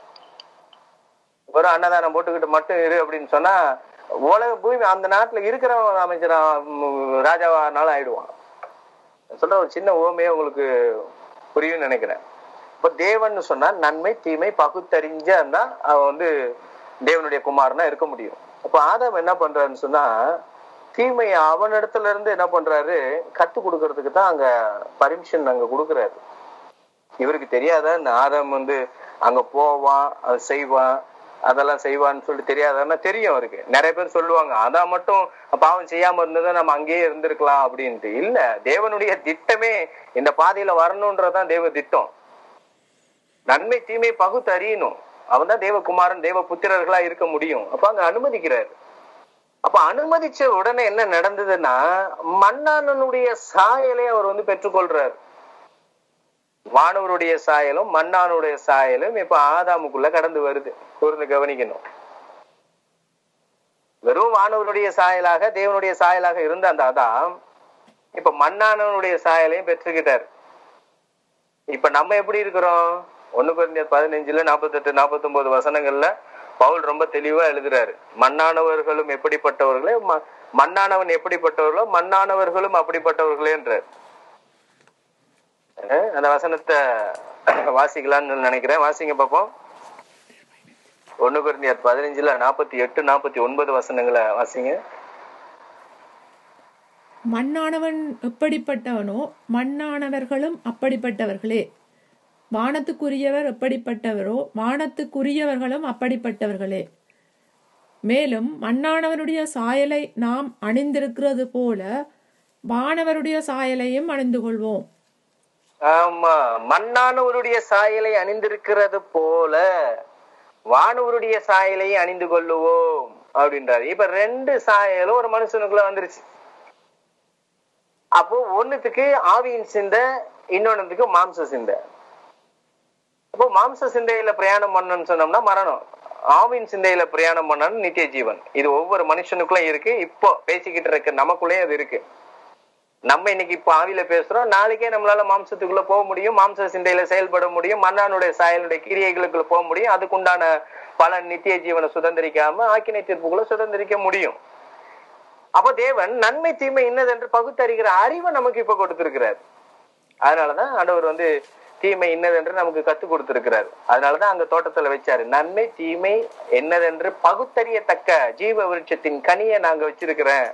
ஒரு அன்னதானம் போட்டுக்கிட்டு மட்டும் இரு அப்படின்னு சொன்னா உலக பூமி அந்த நாட்டுல இருக்கிறவன் அமைச்சரா ராஜாவானாலும் ஆயிடுவான். சொல்ற ஒரு சின்ன ஓமையே உங்களுக்கு புரியும் நினைக்கிறேன். இப்ப தேவன் சொன்னா நன்மை தீமை பகுத்தறிஞ்சா அவன் வந்து தேவனுடைய குமாரனா இருக்க முடியும். அப்ப ஆதாம் என்ன பண்றாருன்னு சொன்னா தீமையை அவனிடத்துல இருந்து என்ன பண்றாரு, கத்து கொடுக்கறதுக்கு தான் அங்க பர்மிஷன் அங்க கொடுக்குறாரு. இவருக்கு தெரியாதான் ஆதாம் வந்து அங்க போவான், அது செய்வான், அதெல்லாம் செய்வான்னு சொல்லிட்டு தெரியாதான்னா தெரியும் அவருக்கு. நிறைய பேர் சொல்லுவாங்க அதான் மட்டும் பாவம் செய்யாம இருந்ததை நம்ம அங்கேயே இருந்திருக்கலாம் அப்படின்ட்டு. இல்ல, தேவனுடைய திட்டமே இந்த பாதையில வரணும்ன்றதான் தேவ திட்டம். நன்மை தீமை பகுத்து அறியணும். அவன் தான் தேவகுமாரன், தேவ புத்திரர்களா இருக்க முடியும். அப்ப அங்க அனுமதிக்கிறாரு. அப்ப அனுமதிச்ச உடனே என்ன நடந்ததுன்னா மன்னானுடைய சாயலை அவர் வந்து பெற்றுக்கொள்றாரு. வானவருடைய சாயலும் மன்னானுடைய சாயலும் இப்ப ஆதாமுக்குள்ள கடந்து வருது. கூர்ந்து கவனிக்கணும். வெறும் வானவருடைய சாயலாக தேவனுடைய சாயலாக இருந்த அந்த ஆதாம் இப்ப மன்னானுடைய சாயலையும் பெற்றுக்கிட்டார். இப்ப நம்ம எப்படி இருக்கிறோம்? 1 Corinthians 15 48 49 வசனங்கள்ல பவுல் ரொம்ப தெளிவா எழுதுறாரு. மண்ணானவர்களும் எப்படிப்பட்டவர்களே, மண்ணானவன் எப்படிப்பட்டவர்களோ மண்ணானவர்களும் அப்படிப்பட்டவர்களேன்றார். அந்த வசனத்தை வாசிக்கலான்னு நினைக்கிறேன். வாசிங்க பார்ப்போம். 1 Corinthians 15 48 49 வசனங்களை வாசிங்க. மண்ணானவன் எப்படிப்பட்டவனோ மண்ணானவர்களும் அப்படிப்பட்டவர்களே. வானத்துக்குரியவர் எப்படிப்பட்டவரோ வானத்துக்குரியவர்களும் அப்படிப்பட்டவர்களே. மேலும் மண்ணானவருடைய சாயலை நாம் அணிந்திருக்கிறது போல வானவருடைய சாயலையும் அணிந்து கொள்வோம். ஆமா, மண்ணானவருடைய சாயலை அணிந்திருக்கிறது போல வானவருடைய சாயலையும் அணிந்து கொள்ளுவோம் அப்படின்றாரு. இப்ப 2 சாயலும் ஒரு மனுஷனுக்குள்ள வந்துருச்சு. அப்போ ஒண்ணுத்துக்கு ஆவியின் சிந்தை, இன்னொன்னுக்கு மாம்ச சிந்தை. அப்போ மாம்ச சிந்தையில பிரயாணம் பண்ணணும்னு சொன்னோம்னா மரணம், ஆவின் சிந்தையில பிரயாணம் பண்ணணும் நித்திய ஜீவன். இது ஒவ்வொரு மனுஷனுக்குள்ள இருக்கு. இப்போ பேசிக்கிட்டு இருக்க நமக்குள்ளேயும் அது இருக்கு. நம்ம இன்னைக்கு இப்போ ஆவியில பேசுறோம், நாளைக்கே நம்மளால மாம்சத்துக்குள்ள போக முடியும், மாம்ச சிந்தையில செயல்பட முடியும், மன்னானுடைய சாயலுடைய கிரியைகளுக்குள்ள போக முடியும். அதுக்குண்டான பல நித்திய ஜீவனை சுதந்திரிக்காம ஆக்கினை தீர்ப்புக்குள்ள சுதந்திரிக்க முடியும். அப்ப தேவன் நன்மை தீமை இன்னதென்று பகுத்தறிகிற அறிவை நமக்கு இப்ப கொடுத்திருக்கிறார். அதனாலதான் ஆண்டவர் வந்து தீமை இன்னதென்று நமக்கு கத்து கொடுத்திருக்கிறார். அதனாலதான் அங்க தோட்டத்துல வச்சாரு, நன்மை தீமை என்னதென்று பகுத்தறியத்தக்க ஜீவ விருட்சத்தின் கனியை நாங்க வச்சிருக்கிறேன்,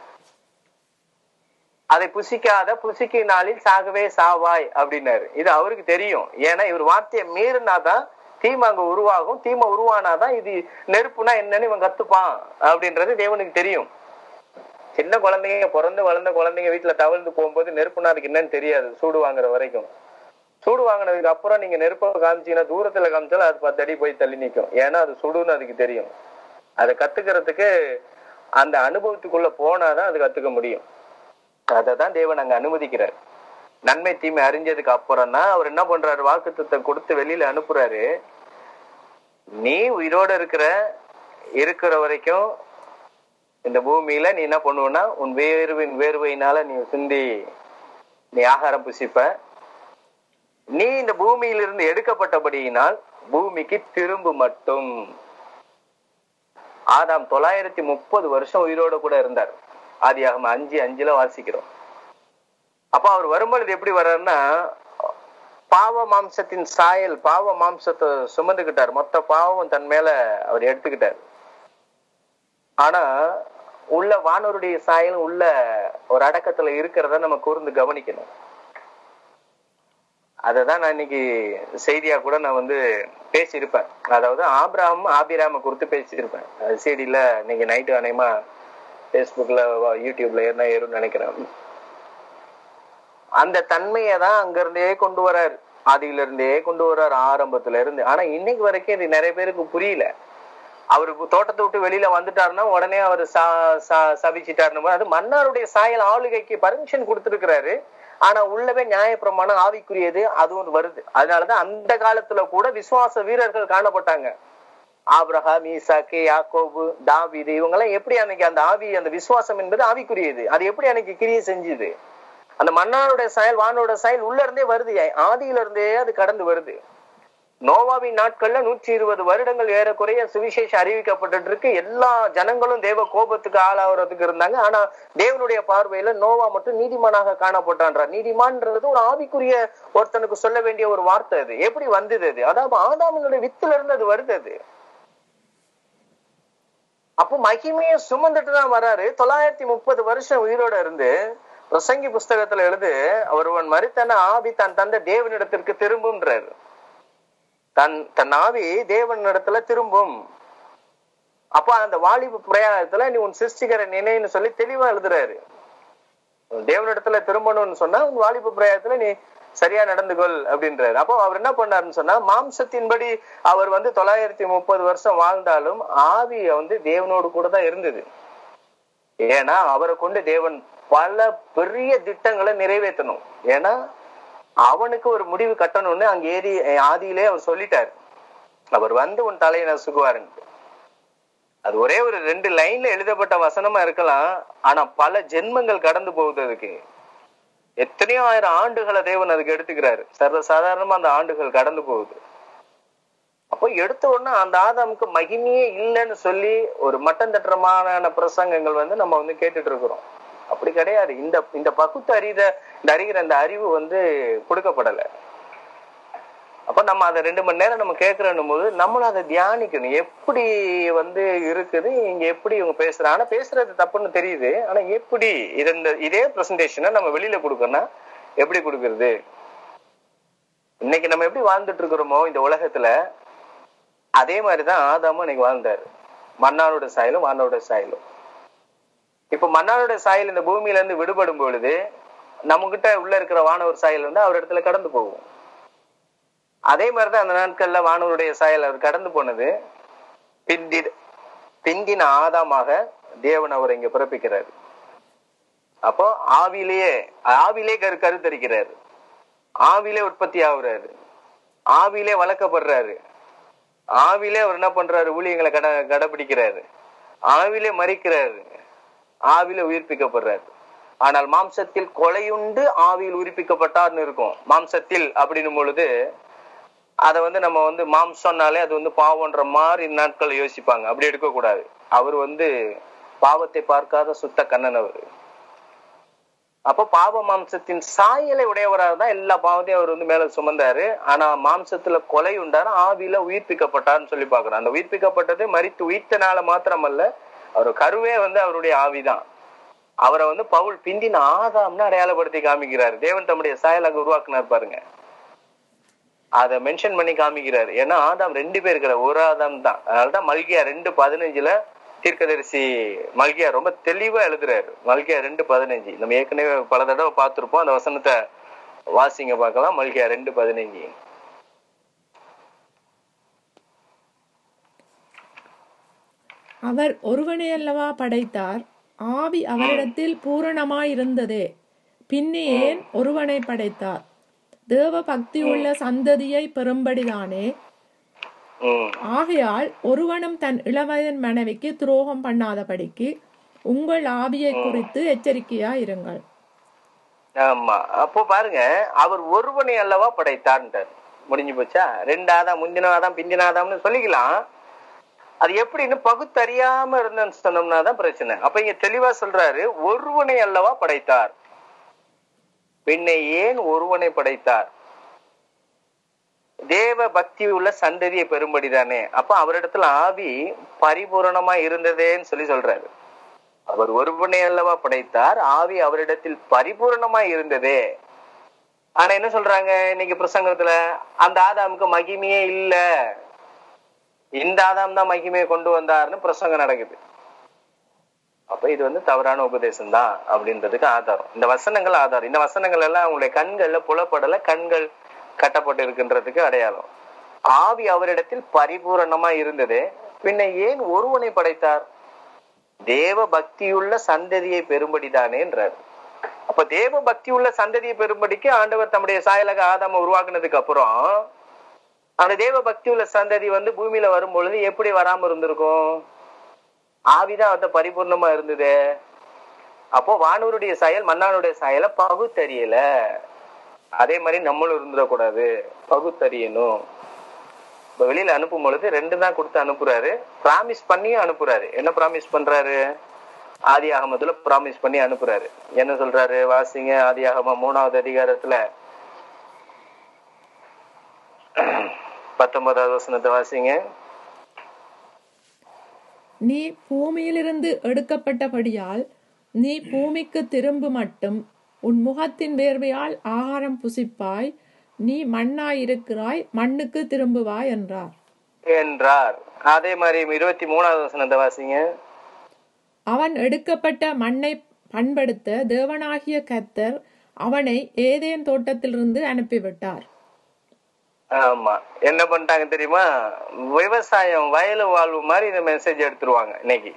அதை புசிக்காத புசிக்கு நாளில் சாகவே சாவாய் அப்படின்னாரு. இது அவருக்கு தெரியும். ஏன்னா இவர் வார்த்தையை மீறினாதான் தீமை அங்க உருவாகும். தீமை உருவானாதான் இது நெருப்புனா என்னன்னு இவன் கத்துப்பான் அப்படின்றது தேவனுக்கு தெரியும். சின்ன குழந்தைங்க, பிறந்து வளர்ந்த குழந்தைங்க வீட்டுல தவழ்ந்து போகும்போது நெருப்புனா அதுக்கு என்னன்னு தெரியாது சூடு வாங்குற வரைக்கும். சூடு வாங்கினதுக்கு அப்புறம் நீங்க நெருப்பை காமிச்சீங்கன்னா தூரத்துல காமிச்சாலும் அது 10 அடி போய் தள்ளி நிற்கும். ஏன்னா அது சுடுன்னு அதுக்கு தெரியும். அதை கத்துக்கிறதுக்கு அந்த அனுபவத்துக்குள்ள போனாதான் அது கத்துக்க முடியும். அததான் தேவன் அங்க அனுமதிக்கிறார். நன்மை தீமை அறிஞ்சதுக்கு அப்புறம் தான் அவர் என்ன பண்றாரு, வாக்குத்தத்தத்தை கொடுத்து வெளியில அனுப்புறாரு. நீ உயிரோட இருக்கிற வரைக்கும் இந்த பூமியில நீ என்ன பண்ணுவனா, உன் வேர்வையினால நீ சிந்தி நீ ஆகாரம் புசிப்ப. நீ இந்த பூமியிலிருந்து எடுக்கப்பட்டபடியினால் பூமிக்கு திரும்ப மட்டும். ஆதாம் 930 வருஷம் உயிரோட கூட இருந்தார். ஆதியாகமம் 5:5 வாசிக்கிறோம். அப்ப அவர் வரும்பொழுது எப்படி வர்றாருன்னா, பாவ மாம்சத்தின் சாயல், பாவ மாம்சத்தை சுமந்துக்கிட்டார். மொத்த பாவம் தன் மேல அவர் எடுத்துக்கிட்டார். ஆனா உள்ள வானவருடைய சாயல் உள்ள ஒரு அடக்கத்துல இருக்கிறத நம்ம கூர்ந்து கவனிக்கணும். அததான் நான் இன்னைக்கு செய்தியா கூட நான் வந்து பேசியிருப்பேன். அதாவது ஆபிராம குறித்து பேசியிருப்பேன். சிடில இன்னைக்கு நைட்டு அநேகமா பேஸ்புக்ல யூடியூப்ல ஏறும்னு நினைக்கிறேன். அந்த தன்மையை தான் அங்க இருந்தே கொண்டு வர்றாரு, ஆதியில இருந்தே கொண்டு வர்றாரு, ஆரம்பத்துல இருந்து. ஆனா இன்னைக்கு வரைக்கும் இது நிறைய பேருக்கு புரியல. அவருக்கு தோட்டத்தை விட்டு வெளியில வந்துட்டாருன்னா உடனே அவர் சபிச்சிட்டாருன்னு, அது மன்னாருடைய சாயல் ஆளுகைக்கு பர்மிஷன் கொடுத்துருக்கிறாரு. ஆனா உள்ளவே நியாயப்பிரமாணம் ஆவிக்குரியது அதுவும் வருது. அதனாலதான் அந்த காலத்துல கூட விசுவாச வீரர்கள் காணப்பட்டாங்க. ஆபிரகாம், ஈசாக்கு, யாக்கோபு, தாவீது, இவங்க எல்லாம் எப்படி அன்னைக்கு அந்த ஆவி, அந்த விசுவாசம் என்பது ஆவிக்குரியது, அது எப்படி அன்னைக்கு கிரியை செஞ்சுது? அந்த மன்னாருடைய சாயல், வானோட சாயல் உள்ள இருந்தே வருது, ஆதியில இருந்தே அது கடந்து வருது. நோவாவின் நாட்கள்ல 120 வருடங்கள் ஏறக்குறைய சுவிசேஷம் அறிவிக்கப்பட்டு இருக்கு. எல்லா ஜனங்களும் தேவ கோபத்துக்கு ஆளாகிறதுக்கு இருந்தாங்க. ஆனா தேவனுடைய பார்வையில நோவா மட்டும் நீதிமானாக காணப்பட்டான்றார். நீதிமான்றது ஒரு ஆவிக்குரிய ஒருத்தனுக்கு சொல்ல வேண்டிய ஒரு வார்த்தை. அது எப்படி வந்தது? அது அதாவது ஆதாமினுடைய வித்துல இருந்து அது வருது. அது அப்போ மகிமையை சுமந்துட்டு தான் வர்றாரு. 930 வருஷம் உயிரோட இருந்து பிரசங்கி புஸ்தகத்துல எழுது, ஒருவன் மரித்தன ஆவி தன் தந்த தேவனிடத்திற்கு திரும்பும்ன்றாரு. தன் ஆவி தேவனிடத்துல திரும்பும். அப்ப அந்த வாலிப பிரயாணத்துல நீ உன் சிருஷ்டிகரை நினைன்னு சொல்லி தெளிவா எழுதுறாரு. தேவனிடத்துல திரும்பணும்னு சொன்னா உன் வாலிப பிரயாணத்துல நீ சரியா நடந்துகொள் அப்படின்றாரு. அப்போ அவர் என்ன பண்ணாருன்னு சொன்னா, மாம்சத்தின்படி அவர் வந்து 930 வருஷம் வாழ்ந்தாலும் ஆவிய வந்து தேவனோடு கூட தான் இருந்தது. ஏன்னா அவரை கொண்டு தேவன் பல பெரிய திட்டங்களை நிறைவேற்றணும். ஏன்னா அவனுக்கு ஒரு முடிவு கட்டணும்னு அங்க ஆதியிலே அவர் சொல்லிட்டாரு. அவர் வந்து உன் தலையை நசுக்குவாருன்னு. அது ஒரே ஒரு 2 லைன்ல எழுதப்பட்ட வசனமா இருக்கலாம். ஆனா பல ஜென்மங்கள் கடந்து போகுது. அதுக்கு எத்தனையோ ஆயிரம் ஆண்டுகளை தேவன் அதுக்கு எடுத்துக்கிறாரு. சர்வசாதாரணமா அந்த ஆண்டுகள் கடந்து போகுது. அப்போ எடுத்த உடனே அந்த ஆதாமுக்கு மகிமையே இல்லைன்னு சொல்லி ஒரு மட்டம் தட்டுறமான பிரசங்கங்கள் வந்து நம்ம வந்து கேட்டுட்டு இருக்கிறோம். அப்படி கிடையாது. இந்த பகுத்து அறிகிற அந்த அறிவு வந்து கொடுக்கப்படலை. அப்ப நம்ம அதை 2 மணி நேரம் நம்ம கேட்கறோம் போது நம்மளும் அதை தியானிக்கணும். எப்படி வந்து இருக்குது, இங்க எப்படி இவங்க பேசுறாங்க, ஆனா பேசுறது தப்புன்னு தெரியுது. ஆனா எப்படி இதே பிரசன்டேஷனை நம்ம வெளியில கொடுக்கணும்னா எப்படி கொடுக்கறது? இன்னைக்கு நம்ம எப்படி வாழ்ந்துட்டு இருக்கிறோமோ இந்த உலகத்துல, அதே மாதிரிதான் ஆதாமும் இன்னைக்கு வாழ்ந்தாரு. மன்னாரோட சாயலும் வானோட சாயலும். இப்ப மன்னாரோட சாயல் இந்த பூமியில இருந்து விடுபடும் பொழுது நம்ம கிட்ட உள்ள இருக்கிற வானவர் சாயல் வந்து அவர் இடத்துல கடந்து போகும். அதே மாதிரிதான் அந்த நாட்கள்ல வானவருடைய சாயல் அவர் கடந்து போனது. பிந்தின ஆதாமாக தேவன் அவர் இங்க பிறப்பிக்கிறாரு. அப்போ ஆவிலே கருத்தரிக்கிறாரு, ஆவிலே உற்பத்தி ஆகுறாரு, ஆவிலே வளர்க்கப்படுறாரு, ஆவிலே அவர் என்ன பண்றாரு, ஊழியங்களை கடைபிடிக்கிறாரு, ஆவிலே மறிக்கிறாரு, ஆவிலே உயிர்ப்பிக்கப்படுறாரு. ஆனால் மாம்சத்தில் கொலையுண்டு ஆவியில் உயிர்ப்பிக்கப்பட்டார்னு இருக்கும். மாம்சத்தில் அப்படின்னும் பொழுது அதை வந்து நம்ம வந்து மாம்சம்னாலே அது வந்து பாவம்ன்ற மாதிரி நாட்கள் யோசிப்பாங்க. அப்படி எடுக்கக்கூடாது. அவர் வந்து பாவத்தை பார்க்காத சுத்த கண்ணன் அவரு. அப்போ பாவ மாம்சத்தின் சாயலை உடையவராக தான் எல்லா பாவத்தையும் அவர் வந்து மேல சுமந்தாரு. ஆனா மாம்சத்துல கொலை உண்டாரு, ஆவியில உயிர்ப்பிக்கப்பட்டார்னு சொல்லி பாக்குறோம். அந்த உயிர்ப்பிக்கப்பட்டது மரித்து உயிர்த்தனால மாத்திரமல்ல, அவர் கருவே வந்து அவருடைய ஆவிதான். அவரை வந்து பவுல் பிந்தின ஆதாம்னு அடையாளப்படுத்தி காமிக்கிறாரு. தேவன் தம்முடைய சாயலாக உருவாக்குனார் பாருங்க, அதை மென்ஷன் பண்ணி காமிக்கிறாரு. ஏன்னா ஆதாம் 2 பேர் இருக்கிற ஒரு ஆதாம் தான். அதனாலதான் மல்கியா 2:15 தீர்க்கதரிசி மல்கியா ரொம்ப தெளிவா எழுதுறாரு. மல்கியா 2:15 நம்ம ஏற்கனவே பல தடவை பார்த்திருப்போம். அந்த வசனத்தை வாசிங்க பார்க்கலாம். மல்கியா 2:15. அவர் ஒருவனை அல்லவா படைத்தார், ஆவி அவரிடத்தில் பூரணமாயிருந்ததே, பின்னே ஏன் ஒருவனை படைத்தார்? தேவ பக்தி உள்ள சந்ததியை பெறும்படிதானே. ஆகையால் ஒருவனும் தன் இளவயதின் மனைவிக்கு துரோகம் பண்ணாதபடிக்கு உங்கள் ஆவியை குறித்து எச்சரிக்கையா இருங்கள். ஆமா, அப்போ பாருங்க, அவர் ஒருவனை அல்லவா படைத்தார். முடிஞ்சு போச்சா? 2 ஆதாம், முந்தின ஆதாம், பிந்தின ஆதாம்னு சொல்லிக்கலாம். அது எப்படின்னு பகுத்தறியாம இருந்தேன்னு சொன்னோம்னாதான் பிரச்சனை. அப்ப இங்க தெளிவா சொல்றாரு, ஒருவனை அல்லவா படைத்தார், பின்ன ஏன் ஒருவனை படைத்தார்? தேவ பக்தி உள்ள சந்ததியை பெறும்படிதானே. அப்ப அவரிடத்துல ஆவி பரிபூரணமா இருந்ததேன்னு சொல்லி சொல்றாரு. அவர் ஒருவனை அல்லவா படைத்தார், ஆவி அவரிடத்தில் பரிபூரணமாய் இருந்ததே. ஆனா என்ன சொல்றாங்க இன்னைக்கு பிரசங்கத்துல, அந்த ஆதாமுக்கு மகிமையே இல்ல, இந்த ஆதாம் தான் மகிமையை கொண்டு வந்தாருன்னு பிரசங்கம் நடக்குது. அப்ப இது தவறான உபதேசம் தான் அப்படின்றதுக்கு ஆதாரம் இந்த வசனங்கள். ஆதாரம் இந்த வசனங்கள் எல்லாம் அவங்களுடைய கண்கள்ல புலப்படல, கண்கள் கட்டப்பட்டு இருக்கின்றதுக்கு அடையாளம். ஆவி அவரிடத்தில் பரிபூரணமா இருந்தது, பின்ன ஏன் ஒருவனை படைத்தார்? தேவ பக்தியுள்ள சந்ததியை பெரும்படிதானேன்றார். அப்ப தேவ பக்தியுள்ள சந்ததியை பெரும்படிக்கு ஆண்டவர் தம்முடைய சாயலாக ஆதாம உருவாக்குனதுக்கு அப்புறம் அந்த தேவ பக்தியுள்ள சந்ததி பூமியில வரும் பொழுது எப்படி வராம இருந்திருக்கும்? ஆவிதான் பரிபூர்ணமா இருந்தது. அப்போ வானூருடைய சாயல் மன்னானுடைய சாயலை பகுத்தறியல. அதே மாதிரி நம்மளும் இருந்துடக்கூடாது, பகுத்தறியணும். இப்ப வெளியில அனுப்பும் பொழுது 2 தான் கொடுத்து அனுப்புறாரு, பிராமிஸ் பண்ணியும் அனுப்புறாரு. என்ன பிராமிஸ் பண்றாரு? ஆதியாகமத்துல பிராமிஸ் பண்ணி அனுப்புறாரு. என்ன சொல்றாரு? வாசிங்க, ஆதியாகமம் 3வது அதிகாரத்துல 19வது வசனத்தை வாசிங்க. நீ பூமியிலிருந்து எடுக்கப்பட்டபடியால் நீ பூமிக்கு திரும்ப மட்டும் உன் முகத்தின் வேர்வையால் ஆகாரம் புசிப்பாய், நீ மண்ணாயிருக்கிறாய், மண்ணுக்கு திரும்புவாய் என்றார். அதே மாதிரி 23வது வசனத்தை வாசிங்க. அவன் எடுக்கப்பட்ட மண்ணை பண்படுத்த தேவனாகிய கர்த்தர் அவனை ஏதேன் தோட்டத்திலிருந்து அனுப்பிவிட்டார். ஆமா, என்ன பண்ணிட்டாங்க தெரியுமா? விவசாயம் வயலு வாழ்வு மாதிரி இந்த மெசேஜ் எடுத்துருவாங்க இன்னைக்கு.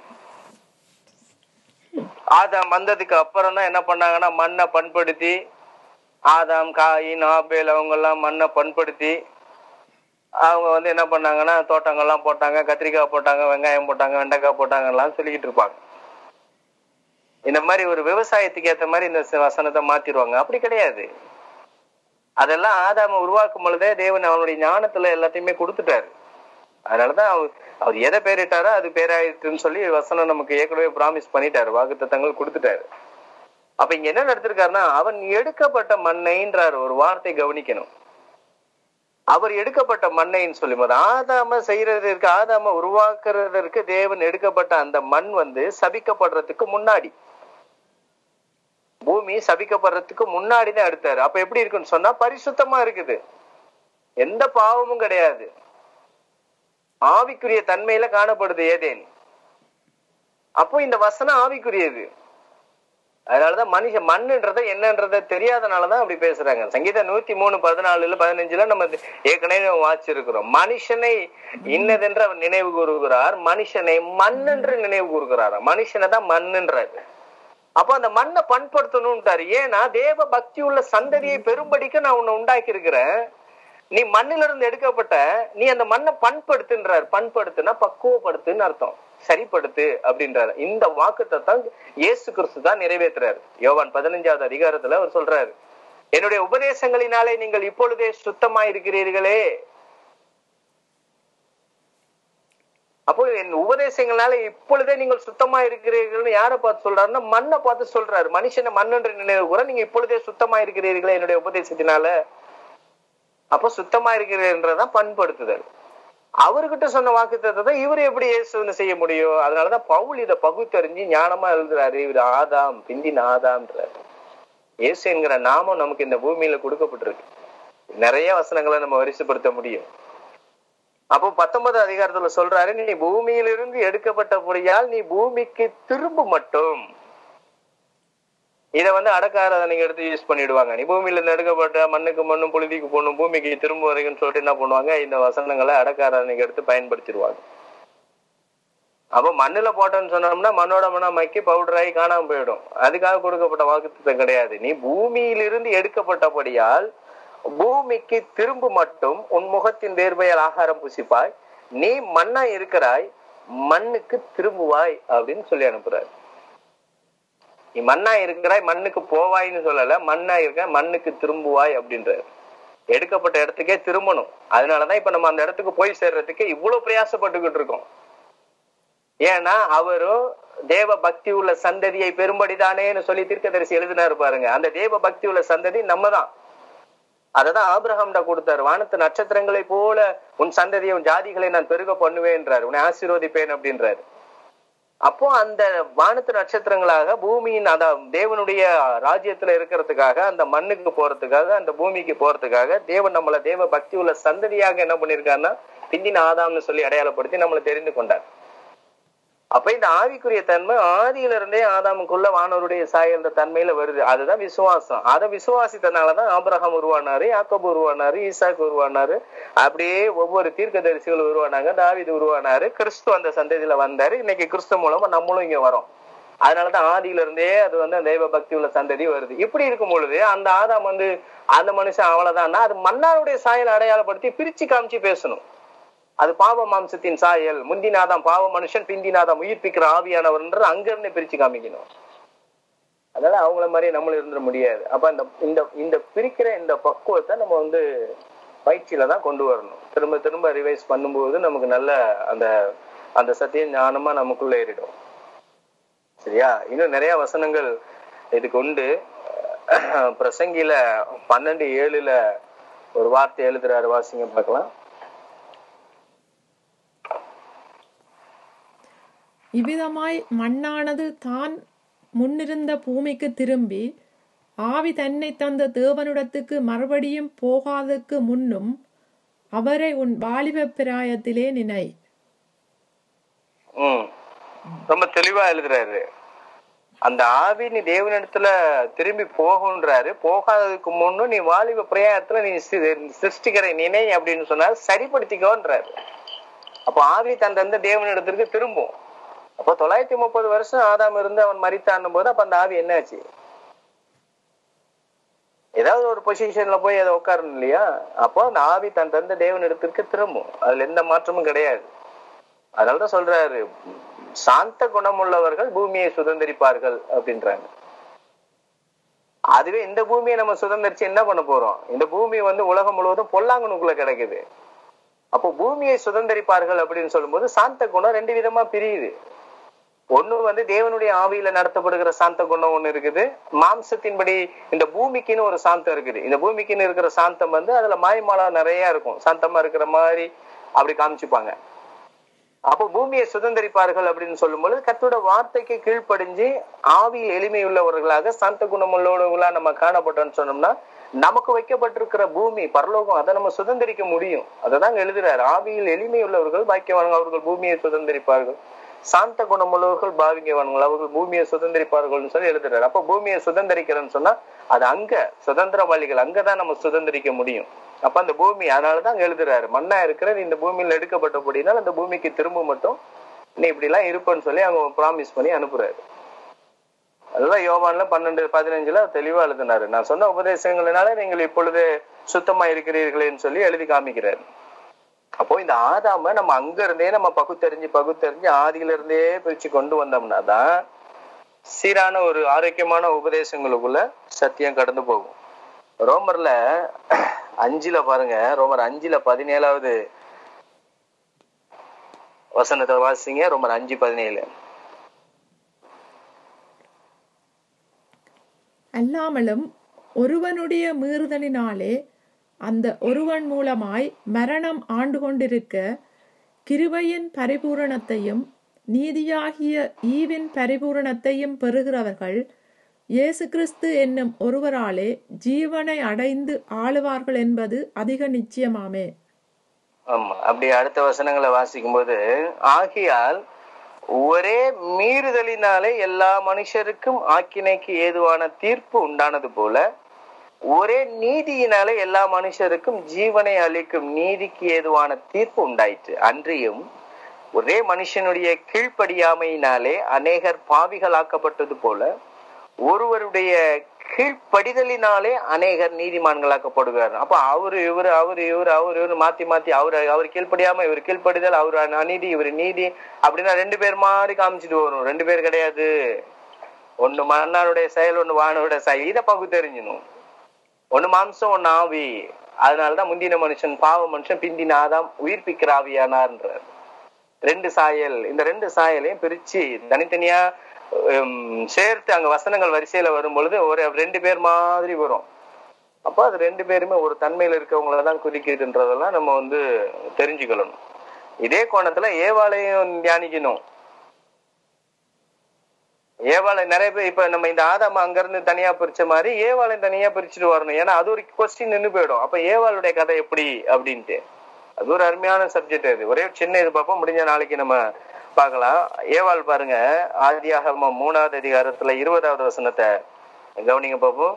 ஆதாம் வந்ததுக்கு அப்புறம் தான் என்ன பண்ணாங்கன்னா மண்ணை பண்படுத்தி, ஆதாம் காயின் ஆபேல் அவங்க எல்லாம் மண்ணை பண்படுத்தி அவங்க என்ன பண்ணாங்கன்னா தோட்டங்கள்லாம் போட்டாங்க, கத்திரிக்காய் போட்டாங்க, வெங்காயம் போட்டாங்க, வெண்டைக்காய் போட்டாங்கலாம் சொல்லிக்கிட்டு இருப்பாங்க. இந்த மாதிரி ஒரு விவசாயத்துக்கு ஏற்ற மாதிரி இந்த வசனத்தை மாத்திடுவாங்க. அப்படி கிடையாது. அதெல்லாம் ஆதாம உருவாக்கும் பொழுதே தேவன் அவனுடைய ஞானத்துல எல்லாத்தையுமே கொடுத்துட்டாரு. அதனாலதான் அவர் எதை பேரிட்டாரோ அது பேராயிட்டுன்னு சொல்லி வசனம் நமக்கு ஏற்கனவே பிராமிஸ் பண்ணிட்டாரு, வாக்குத்தத்தங்கள் கொடுத்துட்டாரு. அப்ப இங்க என்ன நடத்திருக்காருன்னா, அவன் எடுக்கப்பட்ட மண்ணைன்றார் ஒரு வார்த்தை கவனிக்கணும். அவர் எடுக்கப்பட்ட மண்ணைன்னு சொல்லும் போது ஆதாம செய்யறதற்கு, ஆதாம உருவாக்குறதற்கு தேவன் எடுக்கப்பட்ட அந்த மண் சபிக்கப்படுறதுக்கு முன்னாடி, பூமி சபிக்கப்படுறதுக்கு முன்னாடிதான் எடுத்தாரு. அப்ப எப்படி இருக்குன்னு சொன்னா பரிசுத்தமா இருக்குது, எந்த பாவமும் கிடையாது, ஆவிக்குரிய தன்மையில காணப்படுது ஏதேன். அப்போ இந்த வசனம் ஆவிக்குரியது. அதனாலதான் மனுஷன் மண்ணுன்றத என்னன்றத தெரியாதனாலதான் அப்படி பேசுறாங்க. சங்கீதம் 103:14-15 நம்ம ஏற்கனவே வாசிச்சிருக்கிறோம். மனுஷனை இன்னதென்று அவர் நினைவு கூறுகிறார், மனுஷனை மண்ணென்று நினைவு கூறுகிறார். மனுஷனை தான் மண்ணுன்றாரு. அப்ப அந்த மண்ணை பண்படுத்தணும்ட்டாரு. ஏன்னா தேவ பக்தி உள்ள சந்ததியை பெரும்படிக்கு நான் உன்னை உண்டாக்கி இருக்கிறேன், நீ மண்ணில இருந்து எடுக்கப்பட்ட, நீ அந்த மண்ணை பண்படுத்துன்றார். பண்படுத்துனா பக்குவப்படுத்துன்னு அர்த்தம், சரிப்படுத்து அப்படின்றாரு. இந்த வாக்குத்தான் இயேசு கிறிஸ்து தான் நிறைவேற்றுறாரு. யோவான் 15வது அதிகாரத்துல அவர் சொல்றாரு, என்னுடைய உபதேசங்களினாலே நீங்கள் இப்பொழுதே சுத்தமா இருக்கிறீர்களே. அப்போ என் உபதேசங்களால இப்பொழுதே நீங்கள் சுத்தமா இருக்கிறீர்கள்னு யாரை பார்த்து சொல்றாருன்னா மண்ணை பார்த்து சொல்றாரு. மனுஷனை மண்ணென்று நினைவு கூட நீங்க இப்பொழுதே சுத்தமா இருக்கிறீர்களே என்னுடைய உபதேசத்தினால. அப்போ சுத்தமா இருக்கிறதுன்றதான் பண்படுத்துதல். அவர்கிட்ட சொன்ன வாக்குத்தத்தத்தை இவர் எப்படி இயேசுன்னு செய்ய முடியும்? அதனாலதான் பவுல் இதை பகுத்தறிஞ்சு ஞானமா எழுதுறாரு. இவர் ஆதாம் பிந்தின ஆதாம்ன்றாரு. இயேசு என்கிற நாமம் நமக்கு இந்த பூமியில கொடுக்கப்பட்டிருக்கு. நிறைய வசனங்களை நம்ம வரிசைப்படுத்த முடியும். அப்போ 19வது அதிகாரத்துல சொல்றாரு, நீ பூமியிலிருந்து எடுக்கப்பட்டபடியால் நீ பூமிக்கு திரும்ப மட்டும். இதை அடக்காரதனைக்கு எடுத்து யூஸ் பண்ணிடுவாங்க. நீ பூமியில இருந்து எடுக்கப்பட்ட மண்ணுக்கு மண்ணும் புழுதிக்கு போகணும், பூமிக்கு திரும்ப வரைக்கும்னு சொல்லிட்டு என்ன பண்ணுவாங்க, இந்த வசனங்களை அடக்காரதனைக்கு எடுத்து பயன்படுத்திடுவாங்க. அப்போ மண்ணுல போட்டோன்னு சொன்னோம்னா மண்ணோட மண்ணா மக்கி பவுடராகி காணாம போயிடும். அதுக்காக கொடுக்கப்பட்ட வாக்குத்தத்தம் கிடையாது. நீ பூமியிலிருந்து எடுக்கப்பட்டபடியால் பூமிக்கு திரும்ப மட்டும் உன் முகத்தின் வேர்வையால் ஆகாரம் புசிப்பாய், நீ மண்ணா இருக்கிறாய், மண்ணுக்கு திரும்புவாய் அப்படின்னு சொல்லி அனுப்புறாரு. நீ மண்ணா இருக்கிறாய், மண்ணுக்கு போவாய்ன்னு சொல்லல, மண்ணா இருக்க மண்ணுக்கு திரும்புவாய் அப்படின்றாரு. எடுக்கப்பட்ட இடத்துக்கே திரும்பணும். அதனாலதான் இப்ப நம்ம அந்த இடத்துக்கு போய் சேர்றதுக்கு இவ்வளவு பிரயாசப்பட்டுக்கிட்டு இருக்கோம். ஏன்னா அவரும் தேவ பக்தி உள்ள சந்ததியை பெரும்படிதானேன்னு சொல்லி தீர்க்கதரிசி எழுதினாரு பாருங்க. அந்த தேவ பக்தி உள்ள சந்ததி நம்ம தான். அததான் ஆபிரகாம்ட கொடுத்தாரு. வானத்து நட்சத்திரங்களை போல உன் சந்ததியை, உன் ஜாதிகளை நான் பெருக பண்ணுவேன்றாரு, உன்னை ஆசீர்வதிப்பேன் அப்படின்றாரு. அப்போ அந்த வானத்து நட்சத்திரங்களாக பூமியின் அதான் தேவனுடைய ராஜ்யத்துல இருக்கிறதுக்காக, அந்த மண்ணுக்கு போறதுக்காக, அந்த பூமிக்கு போறதுக்காக தேவன் நம்மள தேவ பக்தி உள்ள சந்ததியாக என்ன பண்ணிருக்காருன்னா பிந்தின ஆதாம்னு சொல்லி அடையாளப்படுத்தி நம்மளை தெரிந்து கொண்டார். அப்ப இந்த ஆவிக்குரிய தன்மை ஆதியில இருந்தே ஆதாமுக்குள்ள வானவருடைய சாயல் தன்மையில வருது. அதுதான் விசுவாசம். அதை விசுவாசித்தனாலதான் ஆபிரகாம் உருவானாரு, யாக்கோபு உருவானாரு, ஈசாக்கு உருவானாரு, அப்படியே ஒவ்வொரு தீர்க்கதரிசிகள் உருவானாங்க, தாவீது உருவானாரு, கிறிஸ்து அந்த சந்ததியில வந்தாரு. இன்னைக்கு கிறிஸ்து மூலமா நம்மளும் இங்க வரோம். அதனாலதான் ஆதியில இருந்தே அது அந்த தெய்வ பக்தி உள்ள சந்ததி வருது. இப்படி இருக்கும் பொழுது அந்த ஆதாம் அந்த மனுஷன் அவ்வளவுதான்னா அது மன்னாருடைய சாயல் அடையாளப்படுத்தி பிரிச்சு காமிச்சு பேசணும். அது பாவ மாம்சத்தின் சாயல், முந்தினாதான் பாவ மனுஷன், பிந்தினாதான் உயிர்ப்பிக்கிற ஆவியானவர்ன்ற அங்க இருந்து பிரிச்சு காமிக்கணும். அதனால அவங்கள மாதிரி நம்மளும் இருந்துட முடியாது. அப்ப இந்த பிரிக்கிற இந்த பக்குவத்தை நம்ம பயிற்சியில தான் கொண்டு வரணும். திரும்ப திரும்ப ரிவைஸ் பண்ணும்போது நமக்கு நல்ல அந்த சத்திய ஞானமா நமக்குள்ள ஏறிடும். சரியா? இன்னும் நிறைய வசனங்கள் இதுக்கு உண்டு. பிரசங்கில 12:7 ஒரு வார்த்தை எழுதுறாரு, வாசிங்க பார்க்கலாம். இவ்விதமாய் மண்ணானது தான் முன்னிருந்த பூமிக்கு திரும்பி ஆவி தன்னை தந்த தேவனிடத்துக்கு மறுபடியும் போகாதற்கு முன்னும் அவரை உன் வாலிப பிராயத்திலே நினை. ரொம்ப தெளிவா எழுதுறாரு. அந்த ஆவி நீ தேவனிடத்துல திரும்பி போகுன்றாரு. போகாததுக்கு முன்னும் நீ வாலிப பிராயத்துல நீ சிருஷ்டிக்கிற நினை அப்படின்னு சொன்னா சரிப்படுத்திக்கோன்றாரு. அப்ப ஆவி தந்த தேவனிடத்திற்கு திரும்பும். அப்போ 930 வருஷம் ஆதாம் இருந்து அவன் மரித்தான்னும் போது அப்ப அந்த ஆவி என்ன ஆச்சு? ஏதாவது ஒரு பொசிஷன்ல போய் அதை உட்காரணும் இல்லையா? அப்போ அந்த ஆவி தந்த தேவனிடத்திற்கு திரும்பும். அதுல எந்த மாற்றமும் கிடையாது. அதனாலதான் சொல்றாரு, சாந்த குணமுள்ளவர்கள் பூமியை சுதந்திரிப்பார்கள் அப்படின்றாங்க. அதுவே இந்த பூமியை நம்ம சுதந்திரிச்சு என்ன பண்ண போறோம்? இந்த பூமி உலகம் முழுவதும் பொல்லாங்கனுக்குள்ள கிடைக்குது. அப்போ பூமியை சுதந்திரிப்பார்கள் அப்படின்னு சொல்லும் போது சாந்த குணம் 2 விதமா பிரியுது. ஒண்ணு தேவனுடைய ஆவியில நடத்தப்படுகிற சாந்த குணம் ஒண்ணு இருக்குது. மாம்சத்தின்படி இந்த பூமிக்குன்னு ஒரு சாந்தம் இருக்குது. இந்த பூமிக்குன்னு இருக்கிற சாந்தம் அதுல மாய்மாலா நிறைய இருக்கும். சாந்தமா இருக்கிற மாதிரி அப்படி காமிச்சுப்பாங்க. அப்போ பூமியை சுதந்திரிப்பார்கள் அப்படின்னு சொல்லும் பொழுது கர்த்தருடைய வார்த்தைக்கு கீழ்ப்படிஞ்சு ஆவியில் எளிமை உள்ளவர்களாக சாந்த குணம் உள்ளவர்களா நம்ம காணப்பட்டோம்னு சொன்னோம்னா நமக்கு வைக்கப்பட்டிருக்கிற பூமி பரலோகம் அதை நம்ம சுதந்திரிக்க முடியும். அதைதான் எழுதுறாரு. ஆவியில் எளிமை உள்ளவர்கள் பாக்கியவான்கள், அவர்கள் பூமியை சுதந்திரிப்பார்கள். சாந்த குணமுள்ளவர்கள் பாவிக்கவான்கள், அவர்கள் பூமியை சுதந்திரிப்பார்கள் சொல்லி எழுதுறாரு. அப்ப பூமியை சுதந்திரிக்கிறேன்னு சொன்னா அது அங்க சுதந்திரவாளிகள், அங்கதான் நம்ம சுதந்திரிக்க முடியும். அப்ப அந்த பூமி, அதனாலதான் எழுதுறாரு, மண்ணா இருக்கிற இந்த பூமியில எடுக்கப்பட்டபடினால அந்த பூமிக்கு திரும்ப மட்டும் நீ இப்படி எல்லாம் இருப்பேன்னு சொல்லி அவங்க ப்ராமிஸ் பண்ணி அனுப்புறாரு. அதுதான் யோவான்ல 12:15 தெளிவா எழுதினாரு. நான் சொன்ன உபதேசங்களினால நீங்கள் இப்பொழுது சுத்தமா இருக்கிறீர்களேன்னு சொல்லி எழுதி காமிக்கிறாரு. அப்போ இந்த ஆதாம நம்ம அங்க இருந்தே நம்ம பகுத்தறிஞ்சு ஆதியில இருந்தே பிரிச்சு கொண்டு வந்தோம்னா தான் சீரான ஒரு ஆரோக்கியமான உபதேசங்களுக்குள்ள சத்தியம் கடந்து போகும். ரோமர்ல 5 பாருங்க, ரோமர் 5:17 வசனத்தை வாசிங்க. ரோமர் 5:17. அல்லாமலும் ஒருவனுடைய மீறுதலினாலே அந்த ஒருவன் மூலமாய் மரணம் ஆண்டு கொண்டிருக்க கிருபையின் பரிபூரணத்தையும் நீதியாகிய ஈவின் பரிபூரணத்தையும் பெறுகிறவர்கள் இயேசு கிறிஸ்து என்னும் ஒருவராலே ஜீவனை அடைந்து ஆளுவார்கள் என்பது அதிக நிச்சயமாமே. ஆமா, அப்படி அடுத்த வசனங்களை வாசிக்கும் போது, ஆகையால் ஒரே மீறுதலினாலே எல்லா மனுஷருக்கும் ஆக்கினைக்கு ஏதுவான தீர்ப்பு உண்டானது போல ஒரே நீதியினாலே எல்லா மனுஷருக்கும் ஜீவனை அளிக்கும் நீதிக்கு ஏதுவான தீர்ப்பு உண்டாயிற்று. அன்றியும் ஒரே மனுஷனுடைய கீழ்ப்படியாமையினாலே அநேகர் பாவிகளாக்கப்பட்டது போல ஒருவருடைய கீழ்ப்படிதலினாலே அநேகர் நீதிமான்களாக்கப்படுகிறார். அப்ப அவரு மாத்தி அவர் கீழ்ப்படியாம இவர் கீழ்ப்படிதல், அவர் அநீதி இவர் நீதி அப்படின்னா 2 பேர் மாதிரி காமிச்சிட்டு வரும். 2 பேர் கிடையாது. ஒண்ணு மன்னாருடைய செயல், ஒண்ணு வானருடைய செயல். இதை பகுத்தறிஞ்சணும். ஒண்ணு மாம்சம், ஒண்ணு ஆவி. அதனாலதான் முந்தின மனுஷன் பாவ மனுஷன், பிந்தின ஆதாம் உயிர்ப்பிக்கிற ஆவியானார்ன்றார். 2 சாயல். இந்த 2 சாயலையும் பிரிச்சு தனித்தனியா சேர்த்து அங்க வசனங்கள் வரிசையில வரும் பொழுது ஒரு 2 பேர் மாதிரி வரும். அப்ப அது 2 பேருமே ஒரு தன்மையில இருக்கவங்களதான் குறிக்குதுன்றதெல்லாம் நம்ம தெரிஞ்சுக்கணும். இதே கோணத்துல ஏவாளையும் தியானிக்கணும். ஏவாளை நிறைய பேர் இப்ப நம்ம இந்த ஆதாம அங்க இருந்து தனியா பிரிச்ச மாதிரி ஏவாளை தனியா பிரிச்சுட்டு வரணும். ஏன்னா அது ஒரு கொஸ்டின் நின்று போயிடும். அப்ப ஏவாளுடைய கதை எப்படி அப்படின்ட்டு அது ஒரு அருமையான சப்ஜெக்ட். அது ஒரே சின்ன இது பார்ப்போம், முடிஞ்ச நாளைக்கு நம்ம பார்க்கலாம். ஏவாள் பாருங்க, ஆதியாகமம் 3வது அதிகாரத்துல 20வது வசனத்தை கவனிங்க பார்ப்போம்.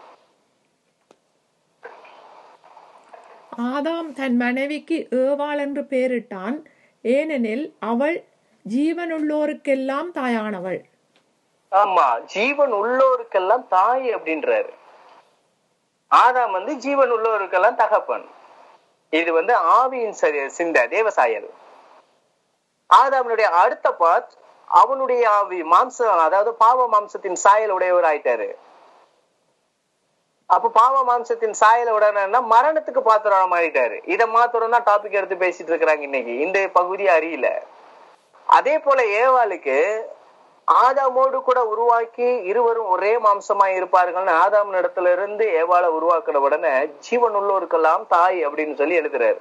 ஆதாம் தன் மனைவிக்கு ஏவாள் என்று பெயரிட்டான், ஏனெனில் அவள் ஜீவனுள்ளோருக்கெல்லாம் தாயானவள். ஆமா, ஜீவன் உள்ளோருக்கெல்லாம் தாய் அப்படின்றாரு. ஆதாம் வந்து ஜீவன் உள்ளோருக்கெல்லாம் தகப்பன். இது வந்து ஆவியின் சிந்த தேவசாயல். ஆதாமனுடைய அடுத்த பார்ட் அவனுடைய ஆவி மாம்சம், அதாவது பாவ மாம்சத்தின் சாயல் உடையவர் ஆயிட்டாரு. அப்ப பாவ மாம்சத்தின் சாயல உடனே மரணத்துக்கு பாத்திரம் மாறிட்டாரு. இதை மாத்திரம் தான் டாபிக் எடுத்து பேசிட்டு இருக்கிறாங்க இன்னைக்கு. இந்த பகுதி அறியல. அதே போல ஏவாளுக்கு ஆதாமோடு கூட உருவாக்கி இருவரும் ஒரே மாம்சமா இருப்பார்கள்னு ஆதாம் இடத்துல இருந்து ஏவாளை உருவாக்குன உடனே ஜீவன் உள்ளோருக்கெல்லாம் தாய் அப்படின்னு சொல்லி எழுதுறாரு.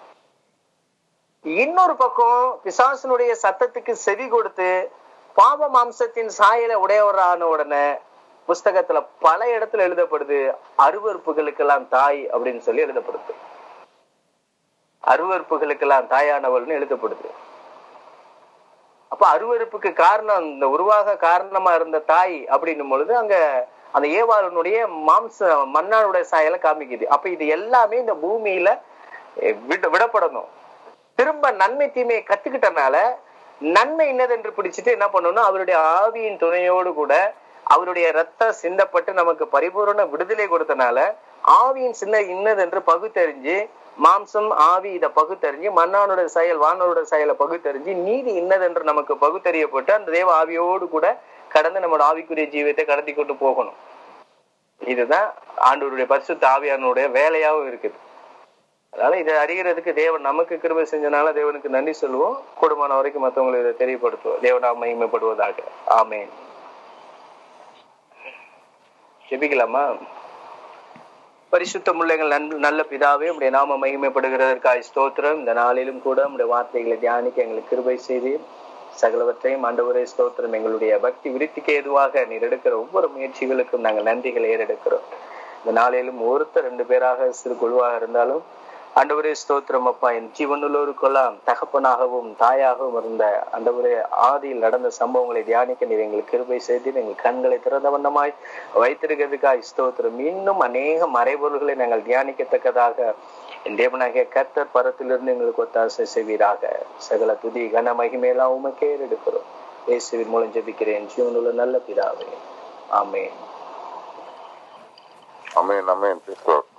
இன்னொரு பக்கம் பிசாசனுடைய சத்தத்துக்கு செவி கொடுத்து பாவ மாம்சத்தின் சாயலை உடையவரான உடனே புஸ்தகத்துல பல இடத்துல எழுதப்படுது அருவறுப்புகளுக்கெல்லாம் தாய் அப்படின்னு சொல்லி எழுதப்படுது. அருவறுப்புகளுக்கெல்லாம் தாயானவள்னு எழுதப்படுது. அப்ப அருவறுப்புக்கு காரணம், இந்த உருவாக காரணமா இருந்த தாய் அப்படின்னும் பொழுது அங்க அந்த ஏவாளனுடைய மாம்ச மன்னானுடைய சாயலை காமிக்குது. அப்ப இது எல்லாமே இந்த பூமியில விடப்படணும். திரும்ப நன்மை தீமையை கத்துக்கிட்டனால நன்மை இன்னதென்று பிடிச்சிட்டு என்ன பண்ணணும், அவருடைய ஆவியின் துணையோடு கூட அவருடைய ரத்தம் சிந்தப்பட்டு நமக்கு பரிபூரண விடுதலை கொடுத்தனால ஆவியின் சின்ன இன்னதென்று பகுத்தறிஞ்சு, மாம்சம் ஆவி இதை பகுத்தறிஞ்சு, மன்னானோட செயல் வானோட செயலை பகுத்தறிஞ்சு நீதி இன்னதென்று நமக்கு பகுத்தறியப்பட்டு அந்த தேவ ஆவியோடு கூட கடந்து நம்மளோட ஆவிக்குரிய ஜீவியத்தை கடத்தி கொண்டு போகணும். இதுதான் ஆண்டவருடைய பரிசுத்த ஆவியானுடைய வேலையாவும் இருக்குது. அதனால இதை அறிகிறதுக்கு தேவன் நமக்கு கிருபை செஞ்சனால தேவனுக்கு நன்றி சொல்லுவோம். கூடுமான வரைக்கும் மற்றவங்களுக்கு இதை தெரியப்படுத்துவோம். தேவனாக மகிமைப்படுவதாக. ஆமேன். ஜெபிக்கலாமா? பரிசுத்த முள்ளைகள் நல்ல பிதாவே, உடைய நாம மகிமைப்படுகிறதற்காக ஸ்தோத்திரம். இந்த நாளிலும் கூட உடைய வார்த்தைகளை தியானிக்க எங்களுக்கு கிருபை செய்து சகலவற்றையும் ஆண்டவரே ஸ்தோத்திரம். எங்களுடைய பக்தி விருத்திக்கு ஏதுவாக நீர் எடுக்கிற ஒவ்வொரு முயற்சிகளுக்கும் நாங்கள் நன்றிகளை ஏறெடுக்கிறோம். இந்த நாளிலும் ஒருத்தர் 2 பேராக சிறு குழுவாக இருந்தாலும் ஆண்டவரே ஸ்தோத்திரம் அப்பா, என் ஜீவனுள்ளோருக்கெல்லாம் தகப்பனாகவும் தாயாகவும் இருந்த ஆண்டவரே ஆதியில் நடந்த சம்பவங்களை தியானிக்க நீர் எங்களுக்கு கிருபை செய்து எங்கள் கண்களை திறந்த வண்ணமாய் வைத்திருக்கிறதுக்காக ஸ்தோத்திரம். இன்னும் அநேக மறைபொருள்களை நாங்கள் தியானிக்கத்தக்கதாக என் தேவனாகிய கர்த்தர் பரத்திலிருந்து எங்களுக்கு ஒத்தாசை செய்வீராக. சகல துதி கன மகிமையெல்லாம் உமக்கே எடுக்கிறோம். இயேசுவின் மூலம் ஜெபிக்கிறேன் ஜீவனுள்ள நல்ல பிதாவே. ஆமென். ஆமென். ஆமென்.